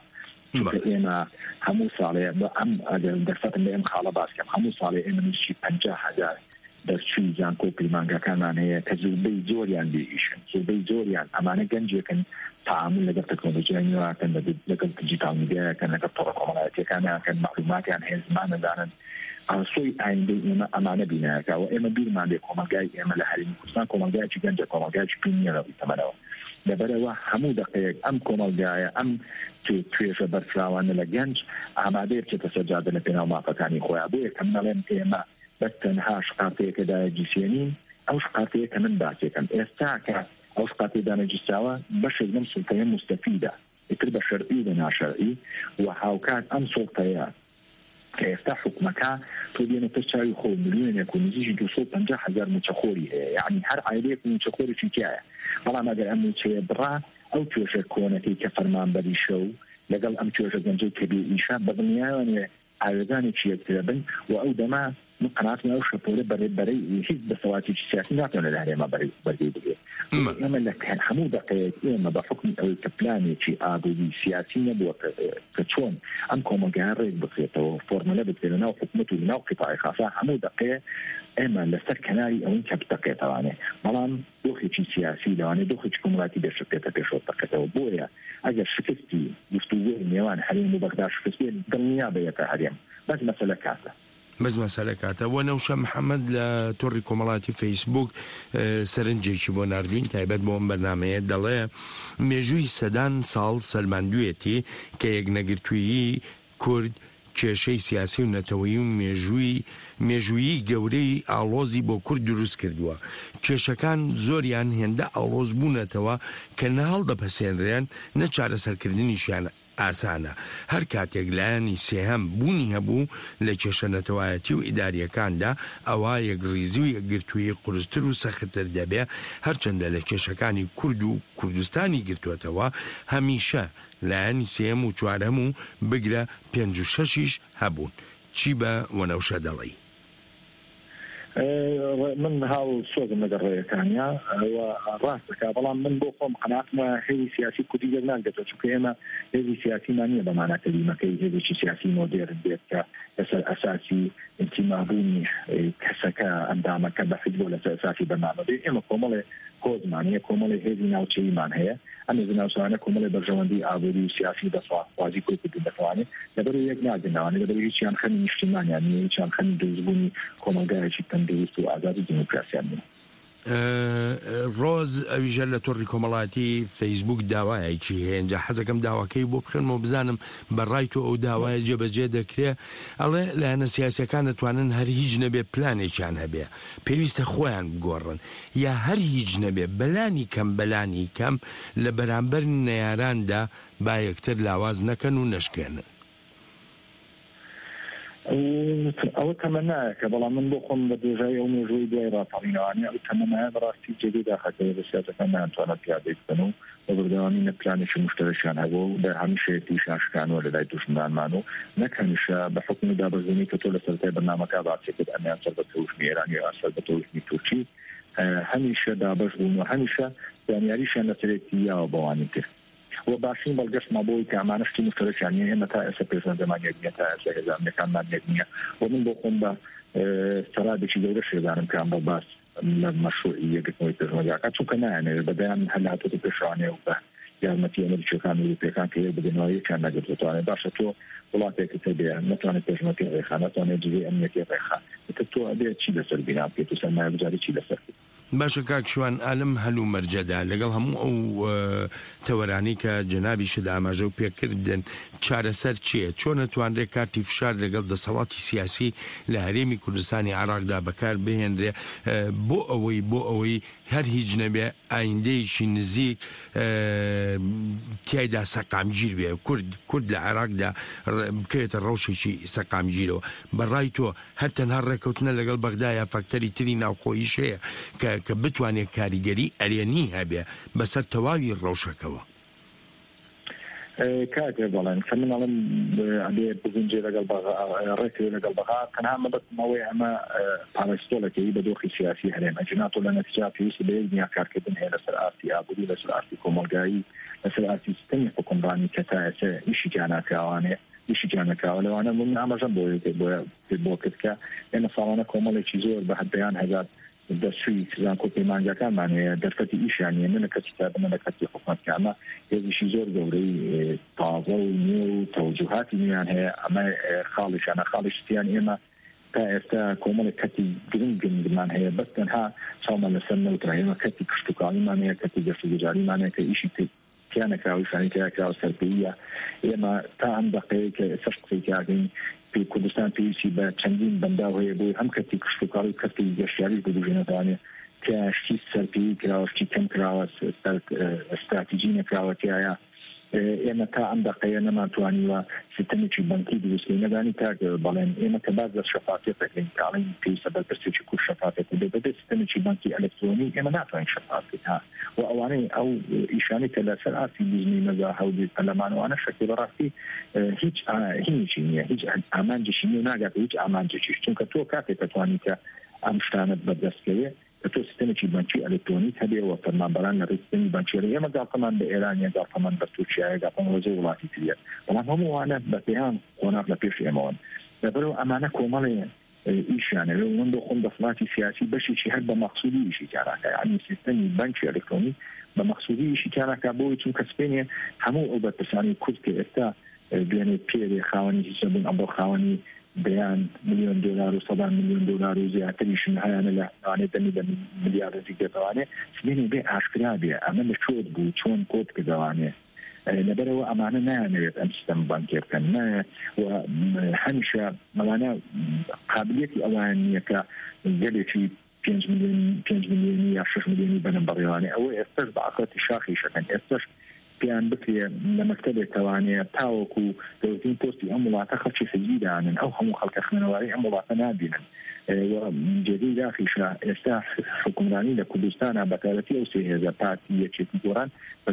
إما همو صالح أم أجر دفعت من إم خالباس كم همو صالح إما نشي بنجاه هزار دەستچوی زان کۆپی مانگەکانمان هەیە کە زوبەی زۆریان لێئیشن زوبەی زۆریان ئەمانە گەنجێکن تعامل لەگەڵ تەکنۆلۆژیای نوێکەن لەگەڵ دیجیتال میدیاکەن لەگەڵ تەڵەکۆمەڵایەتیەکانیان مەعلوماتیان هەیە زمان نەدانن ئاسۆی ئایندەی ئێمە ئەمانە بینایەکەوە ئێمە بیرمان لێ کۆمەلگای ئێمە لە هەرێمی کوردستان کۆمەلگایکی گەنجە کۆمەلگایکی پێ نییە لەوەی تەمەنەوە لەبەرەوە هەموو دقەیەک ئەم کۆمەلگایە ئەم توێژە بەرفراوانە لە گەنج ئامادەیە بچێتە سەرجادە لە پێناو مافەکانی خۆیان بۆ یەکەم نەڵێن ئێمە بس تنها شقاتي كدا جسيانين او شقاتي كمن باسي كم استاكا او شقاتي دانا جساوة باش يجمع سلطية مستفيدة يتربى شرعي ونا شرعي وحاوكات ام سلطية كيفتح حكمك تودينا تشتري خو مليون يكون نزيج دوسو بنجا حزار متخوري يعني هر عائلية متخوري في كاية والله ما قال امو تشي برا او توشي كونتي كفرمان بدي شو لقل ام توشي جنجي كبير ايشا بغنيا عايزاني شيء تربن واو دما قناعتنا وش بقول بري بري هيك بسواتي سياسي نعطينا لهذا ما بري بري بري لما لك حمودة قيد ما بحكم أو كبلاني شيء أبوي سياسي نبوا كتشون أم كم جاري بقيته فورمولا بتقولنا وحكمته لنا وقطاع خاصة حمودة قيد إما لسر كناري أو إنك بتقيت طبعا ملام دوخي شيء سياسي لو أنا دوخي كمراتي بشكتة بشوط تقيته وبويا أجر شفتي يفتوه النيوان حاليا مبغدار شفتي الدنيا بيتا حاليا بس مسألة كاسة بەس مەسەلە کاتە بۆ نەوشە محەممەد لە تۆڕی کۆمەڵاتی فەیسبوک سەرنجێکی بۆ نردوین تایبەت بۆ ئەم بەرنامەیە دەڵێ مێژووی سەدان ساڵ سەلماندوێتی کە یەکنەگرتوویی کورد کێشەی سیاسی و نەتەوەیی و مێژووی مێژوویی گەورەی ئاڵۆزی بۆ کورد دروست کردووە کێشەکان زۆریان هێندە ئاڵۆز بوونەتەوە کە نەهاڵ دەپەسێنرێن نە چارەسەرکردنیشیان ئاسانە هەر کاتێک لایەنی سێهەم بوونی هەبوو لە کێشەنەتەوایەتی و ئیداریەکاندا ئەوە یەکڕیزی و یەکگرتووی قورستر و سەختتر دەبێ هەرچەندە لە کێشەکانی کورد و کوردستانی گرتووەتەوە هەمیشە لایەنی سێهەم و چوارەم و بگرە پێنج و شەشیش هەبوون چی بە وەنەوشە دەڵێی من هاو سوق مقرية كانيا وراسك طبعا من بوقهم قناعتنا هي سياسي كتير ناقدة شكيمة هي سياسي مانية بمعنى كلمة كي هي سياسي مدير البيت كسر أساسي انتماء بوني كسكا أندامة كبحث ولا أساسي بمعنى دي إما كمالة كوز معنية كمالة هي ناو شيء معنية أنا زنا وسانا كمالة برجواندي عبودي سياسي دفاع وازي كل كتير دفاعني لبري يك ناقدنا يعني لبري هيك يعني خلني اجتماعي يعني هيك يعني خلني دوزبوني كمال جاي شيء تندوست وآزاد الديمقراطية منه. ڕۆز ئەویژە لە تۆڕی کۆمەڵاتی فەیسبوک داوایەکی هێنجا حەزەکەم داواکەی بۆ بخێنمەوە بزانم بەڕای تۆ ئەو داوایە جێبەجێ دەکرێت ئەڵێ لایەنە سیاسیەکان دەتوانن هەر هیچ نەبێ پلانێکیان هەبێ پێویستە خۆیان بگۆڕن یا هەر هیچ نەبێ بەلانی کەم بەلانی کەم لە بەرامبەر نەیاراندا با یەکتر لاواز نەکەن و نەشکێنن أو تمنى كبلا من بقوم بدجاي أو مجوي دائرة طبيعية أو تمنى براستي جديدة حتى بسياسة كمان أنتوا نبيعدي كانوا وبردواني نبلانش مشتركان هذو ده هميشه تيشاش كانوا ولا دايتوش من مانو نكانش بحكم ده بزني كتول سرتي برنامج كذا أعتقد أن أنصر بتوش ميراني أنصر بتوش ميتوشي هميشه ده بزني وهميشه يعني عريش أنا تريتيا وبواني كده وبعشين بلقش مابوي كمان اشتي مشترك يعني إما تا إسبريسان زمان يجني تا إسبريسان مكان ما يجني ومن بقوم ب استراد شيء دورش يعني كان بباس مشروعية كتنوي تجمع كاتشو كنا يعني بدأنا هلا تتبشراني وبه يعني مثلا اللي كانوا يبيعان كي بدناوي كان نجد تطاني باش تو ولاتك تبيع مثلا تجمع كي خانة تاني جزء أمنية كي خا تتو أبيع شيء لسر بينا كي تسمى بجاري شيء لسر باشە کاک شوان ئالم هەلوو مەرجەدا لەگەڵ هەموو ئەو تەوەرانی کە جەنابی شدا ئاماژە و پێکردن چارەسەر چییە چۆن نەتوانرێت کارتی فشار لەگەڵ دەسەڵاتی سیاسی لە هەرێمی کوردستانی عێراقدا بەکار بهێنرێ بۆ ئەوەی بۆ ئەوەی هەر هیچ نەبێ ئایندەیەکی نزیک تیایدا سەقامگیر بێ کورد کورد لە عێراقدا بکەوێتە ڕەوشێکی سەقامگیرەوە بەڕای تۆ هەر تەنها ڕێکەوتنە لەگەڵ بەغدایە فاکتەری تری ناوخۆییش هەیە کە کە بتوانێت کاریگەری ئەرێنی هەبێ بەسەر تەواوی ڕەوشەکەوە کاتێ بەڵێن کە منەڵم ئەبێ بزنجێ لەگەڵ ڕێکوێ لەگەڵ بەغا تەنها مەبەستمەوەی ئەمە پاراستۆلەکەی بە دۆخی سیاسی هەرێم ئەجناتۆ لە نەتیجا پێویستی بە یەک کارکردن هەیە لەسەر ئاستی ئابووری لەسەر ئاستی کۆمەلگایی لەسەر ئاستی سیستەمی حکومڕانی کە تا ئێستا ئیشی جیاناکراوانێ ئیشی جیانەکراوە لەوانە بوون ئاماژەم بۆ بۆ کرد کە ئێمە ساڵانە کۆمەڵێکی زۆر بە هەدەیان هەزار دەستوی زان کۆپەیمانگەکانمان هەیە دەرفەتی ئیشیانە منە کەسی تابنە لە کەسی حکومەتکانە هێزیشی زۆر گەورەی تازە و نوێ و تەوجوهاتی نوێیان هەیە ئەمە خاڵیشانە خاڵیشتیان ئێمە تا ئێستا کۆمەڵی کەتی گرنگ گرنگمان هەیە بەس تەنها چاومان لەسەر نەوترا ئێمە کەتی کشتتوکاڵیمان هەیە کەتی گەشتوگوزاریمان هەیە کە ئیشی تیانەکراویشانی تیاکراوە سەرپەییە ئێمە تا ئەم دەقەیە کە سەر قسەیکاردین پێی کوردستان پێویستی بە چەندین بەنداو هەیە بۆی هەم کەتی کشتتوکاڵی کەتی گەشتیاریش ببژێنەوانێ تیاشتی سەرپەیی کراوەشتی کەم کراوە استراتیژی نەکراوەتیایە ئێمە تا ئەم دەقەیە نەماتوانیوە سیستەمێکی بانکی دروستکەین نەدانی تا بەڵێن ئێمە کە باز لە شەفافیت دەکەین کاڵین پێویستە بەرپرسێکی کورد شەفافیت بێت بەبێ سیستەمێکی بانکی ئەلکترۆنی ئێمە ناتوانین شەفاف بکەین ها و ئەوانەی ئەو ئیشانی کە لەسەر ئاستی بزنی مەزا هەولێت پەرلەمانەوانە شەکل بەڕاستی هیچ هیچی نییە هیچ ئامانجێکی نیە و ناگات هیچ ئامانجێکیش چونکە تۆ کاتێک دەتوانی کە ئەم شتانت بەدەستکەوێت تۆ سیستەمێکی بانکی ئەلکترۆنیک هەبێەوە فەرمانبەران لە سیستەمی بانکی ئێمە گاڵتەمان بە ئێرانیا گاڵتەمان بە تورکیایە گاڵتەمان وەزە وڵاتی تریە بەڵام هەمووانە بە پێیان قۆناغ لە پێش ئێمەوەن لەبەرەوە ئەمانە کۆمەڵێ ئیشیانە لە من بۆ خۆم دەسڵاتی سیاسی بەشێکی هەر بە مەقسوودی ئیشی کارەکە یعنی سیستەمی بانکی ئەلکترۆنیک بە مەقسوودی ئیشی کارەکە بۆی چونکە سپێنێ هەموو ئەو بەرپرسانی کورد کە ئێستا دوێنێ پێرێ خاوەنی هیچ بوون ئەم بۆ خاوەنی بەیان میلیۆن دلار و سەدان میلیۆن دلار و زیاتریشن هەیەە لە ئەوانێ دەمی دە ملیارەزی دەوانێ سبێنێ بێ ئاشکرا بێ ئەمە لە چۆت بوو چۆن کۆت کردوانێ لەبەرەوە ئەمانە نایانەوێت ئەم سیستەم بانکی بکەن و هەمیشە مەوانە قابلیەتی ئەوان نییە کە گەلێکی پێنج میلیۆن پێنج میلیۆنی یا شش میلیۆنی بنەم بەڕێوانێ ئەوە ئێستش بە عقڵەتی شاخی شەکەن ئێستش پیان بکرێ لە مەکتەبێک توانێت تاوەکو دەوتین پۆستی ئەم وڵاتە خەڵکی حزبیدانن ئەو هەموو خەڵکە خوێنەواری ئەم وڵاتە نابینن جێگەی داخیشە ئێستا حکومرانی لە کوردستانە بەتایبەتی ئەو سێ هێزە پارتی یەکێتی گۆڕان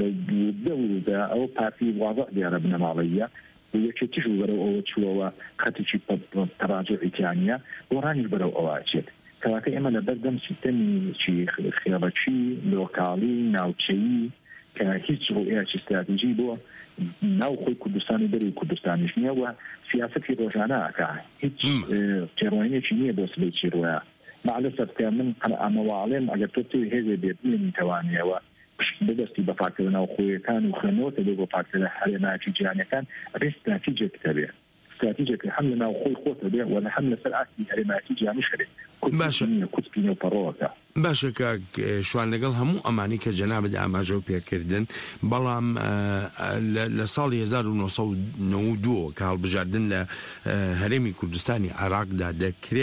بەرەودا ئەو پارتی واضح دیارە بنەماڵەیە یەکێتیش بەرەو ئەوە چووەوە خەتێکی تەراجعیتیانە گۆڕانیش بەرەو ئەوە چێت کەواتە ئێمە لە بەردەم سیستەمی خێڵەکی لۆکاڵی ناوچەیی کە هیچ ڕوئیەکی استراتیژی بۆ ناو خۆی کوردستانی دەری کوردستانیش نییە و سیاسەتی ڕۆژانەکە هیچ تێڕۆینێکی نییە بۆ سبەیکی ڕۆیە مەعلەسەر کە من ئەمەواڵێم ئەگەر تۆ توی هێزێ بێت نمیتوانیەوە بدەستی بە پاکردن ناو خۆیەکان و خوێنەوەتە بۆ بۆ پاکردن هەرێمایەکی جیهانیەکان ئەبێ استراتیژێک هەبێ استراتیژێک هەم لە ناو خۆی خۆتە بێ و هەم لەسەر ئاستی هەرێمایەتی جیهانی شەرێ باشە کوتپینە و پەڕۆوەکە باشە کە شوان لەگەڵ هەموو ئەمانی کە جەنابەت ئاماژە و پێکردن بەڵام لە ساڵی هەزار و نۆ سەد و نۆ و دوو کە هەڵبژاردن لە هەرێمی کوردستانی عێراقدا دەکرێ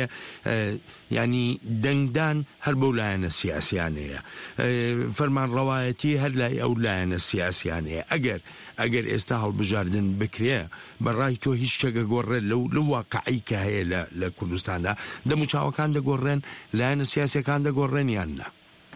ینی دەنگدان هەر بەو لایەنە سیاسیانەیە فەرمان ڕەوایەتی هەر لای ئەو لایەنە سیاسیانەیە ئەگەر ئەگەر ئێستا هەڵبژاردن بکرێ بەڕای تۆ هیچ شتێکە گۆڕێت لەو لە واقعی کە هەیە لە کوردستاندا دەموچاوەکان دەگۆڕێن لایەنە سیاسیەکان دەگۆڕێن یان نا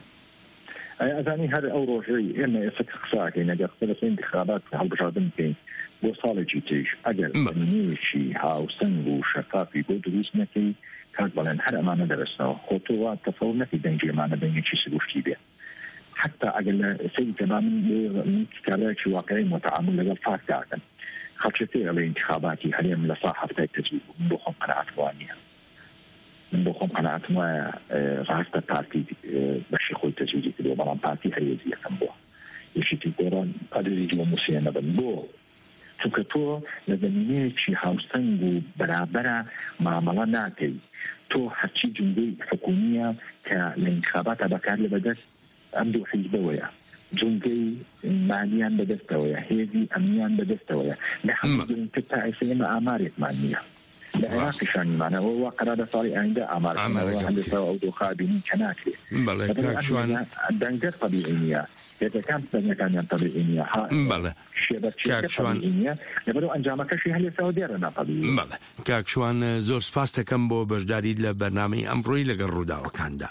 ئەزانی هەر ئەو ڕۆژەی ئێمە ئێستا قساکەین ئەگەر لەسەر انتخابات هەڵبژاردن بکەین بۆ ساڵێکی تریش ئەگەر نوێشی هاوسەنگ و شەفافی بۆ دروست نەکەی کات بەڵێن هەر ئەمانە دەرەستەوە خۆتۆوە تەفەوڕ نەکەی دەنگی ئەمانە دەنگێکی سروشتی بێ حتى ئەگەر لە سەری تەمام من کارێکی واقعی متعامل لەگەڵ فاکتاکەن خەڵکێ لە انتخاباتی هەرێم لە سا هەفتای تەجوید من بۆ خۆم قەناعەتوان نییە من بۆ خۆم قەناعەتم وایە ڕاستە پارتی بەشی خۆی تەجویدی کردووە بەڵام پارتی هەیەزی یەکەم بووە یەکێتی گۆڕان پادێزی بۆ موسیێنە بن بۆ چونکە تۆ لە زمینەیەکی هاوسەنگ و بەرابەرە مامەڵە ناکەی تۆ هەرچی جوندەی حکومیە کە لە انتخاباتە بەکار لە بەدەست ئەم دوو حیزبەوەیە جونگەی مالیان بەدەستەوەیە هێزی ئەمنیان بەدەستەوەیە لە هەموو تا ئێستا ئێمە ئامارێکمان نییە لە عێراقیشانیمانەوە وا قەرارە ساڵی ئایندا ئامارەکەنەوە هەندێکەوە ئەو دۆخا بینین کە ناکرێت دەنگەر طەبیعی نییە هێزەکان دەنگەکانیان طەبیعی نییە شێبەرچێکە نییە لەبەرەوە ئەنجامەکەشی هەلێسەوە دیارە ناطەبیعی. بەڵێ کاکشوان زۆر سپاس دەکەم بۆ بەشداریت لە بەرنامەی ئەمڕۆی لەگەڵ ڕووداوەکاندا.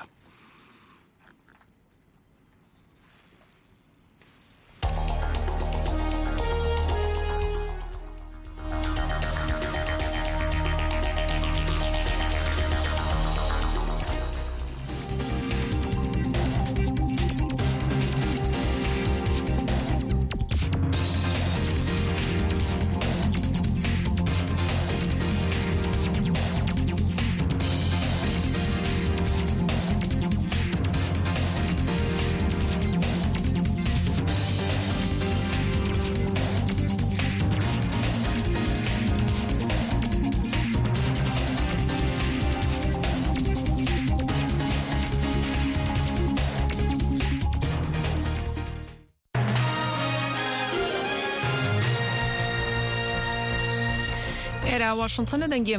ئێرە واشنگتن لە دەنگی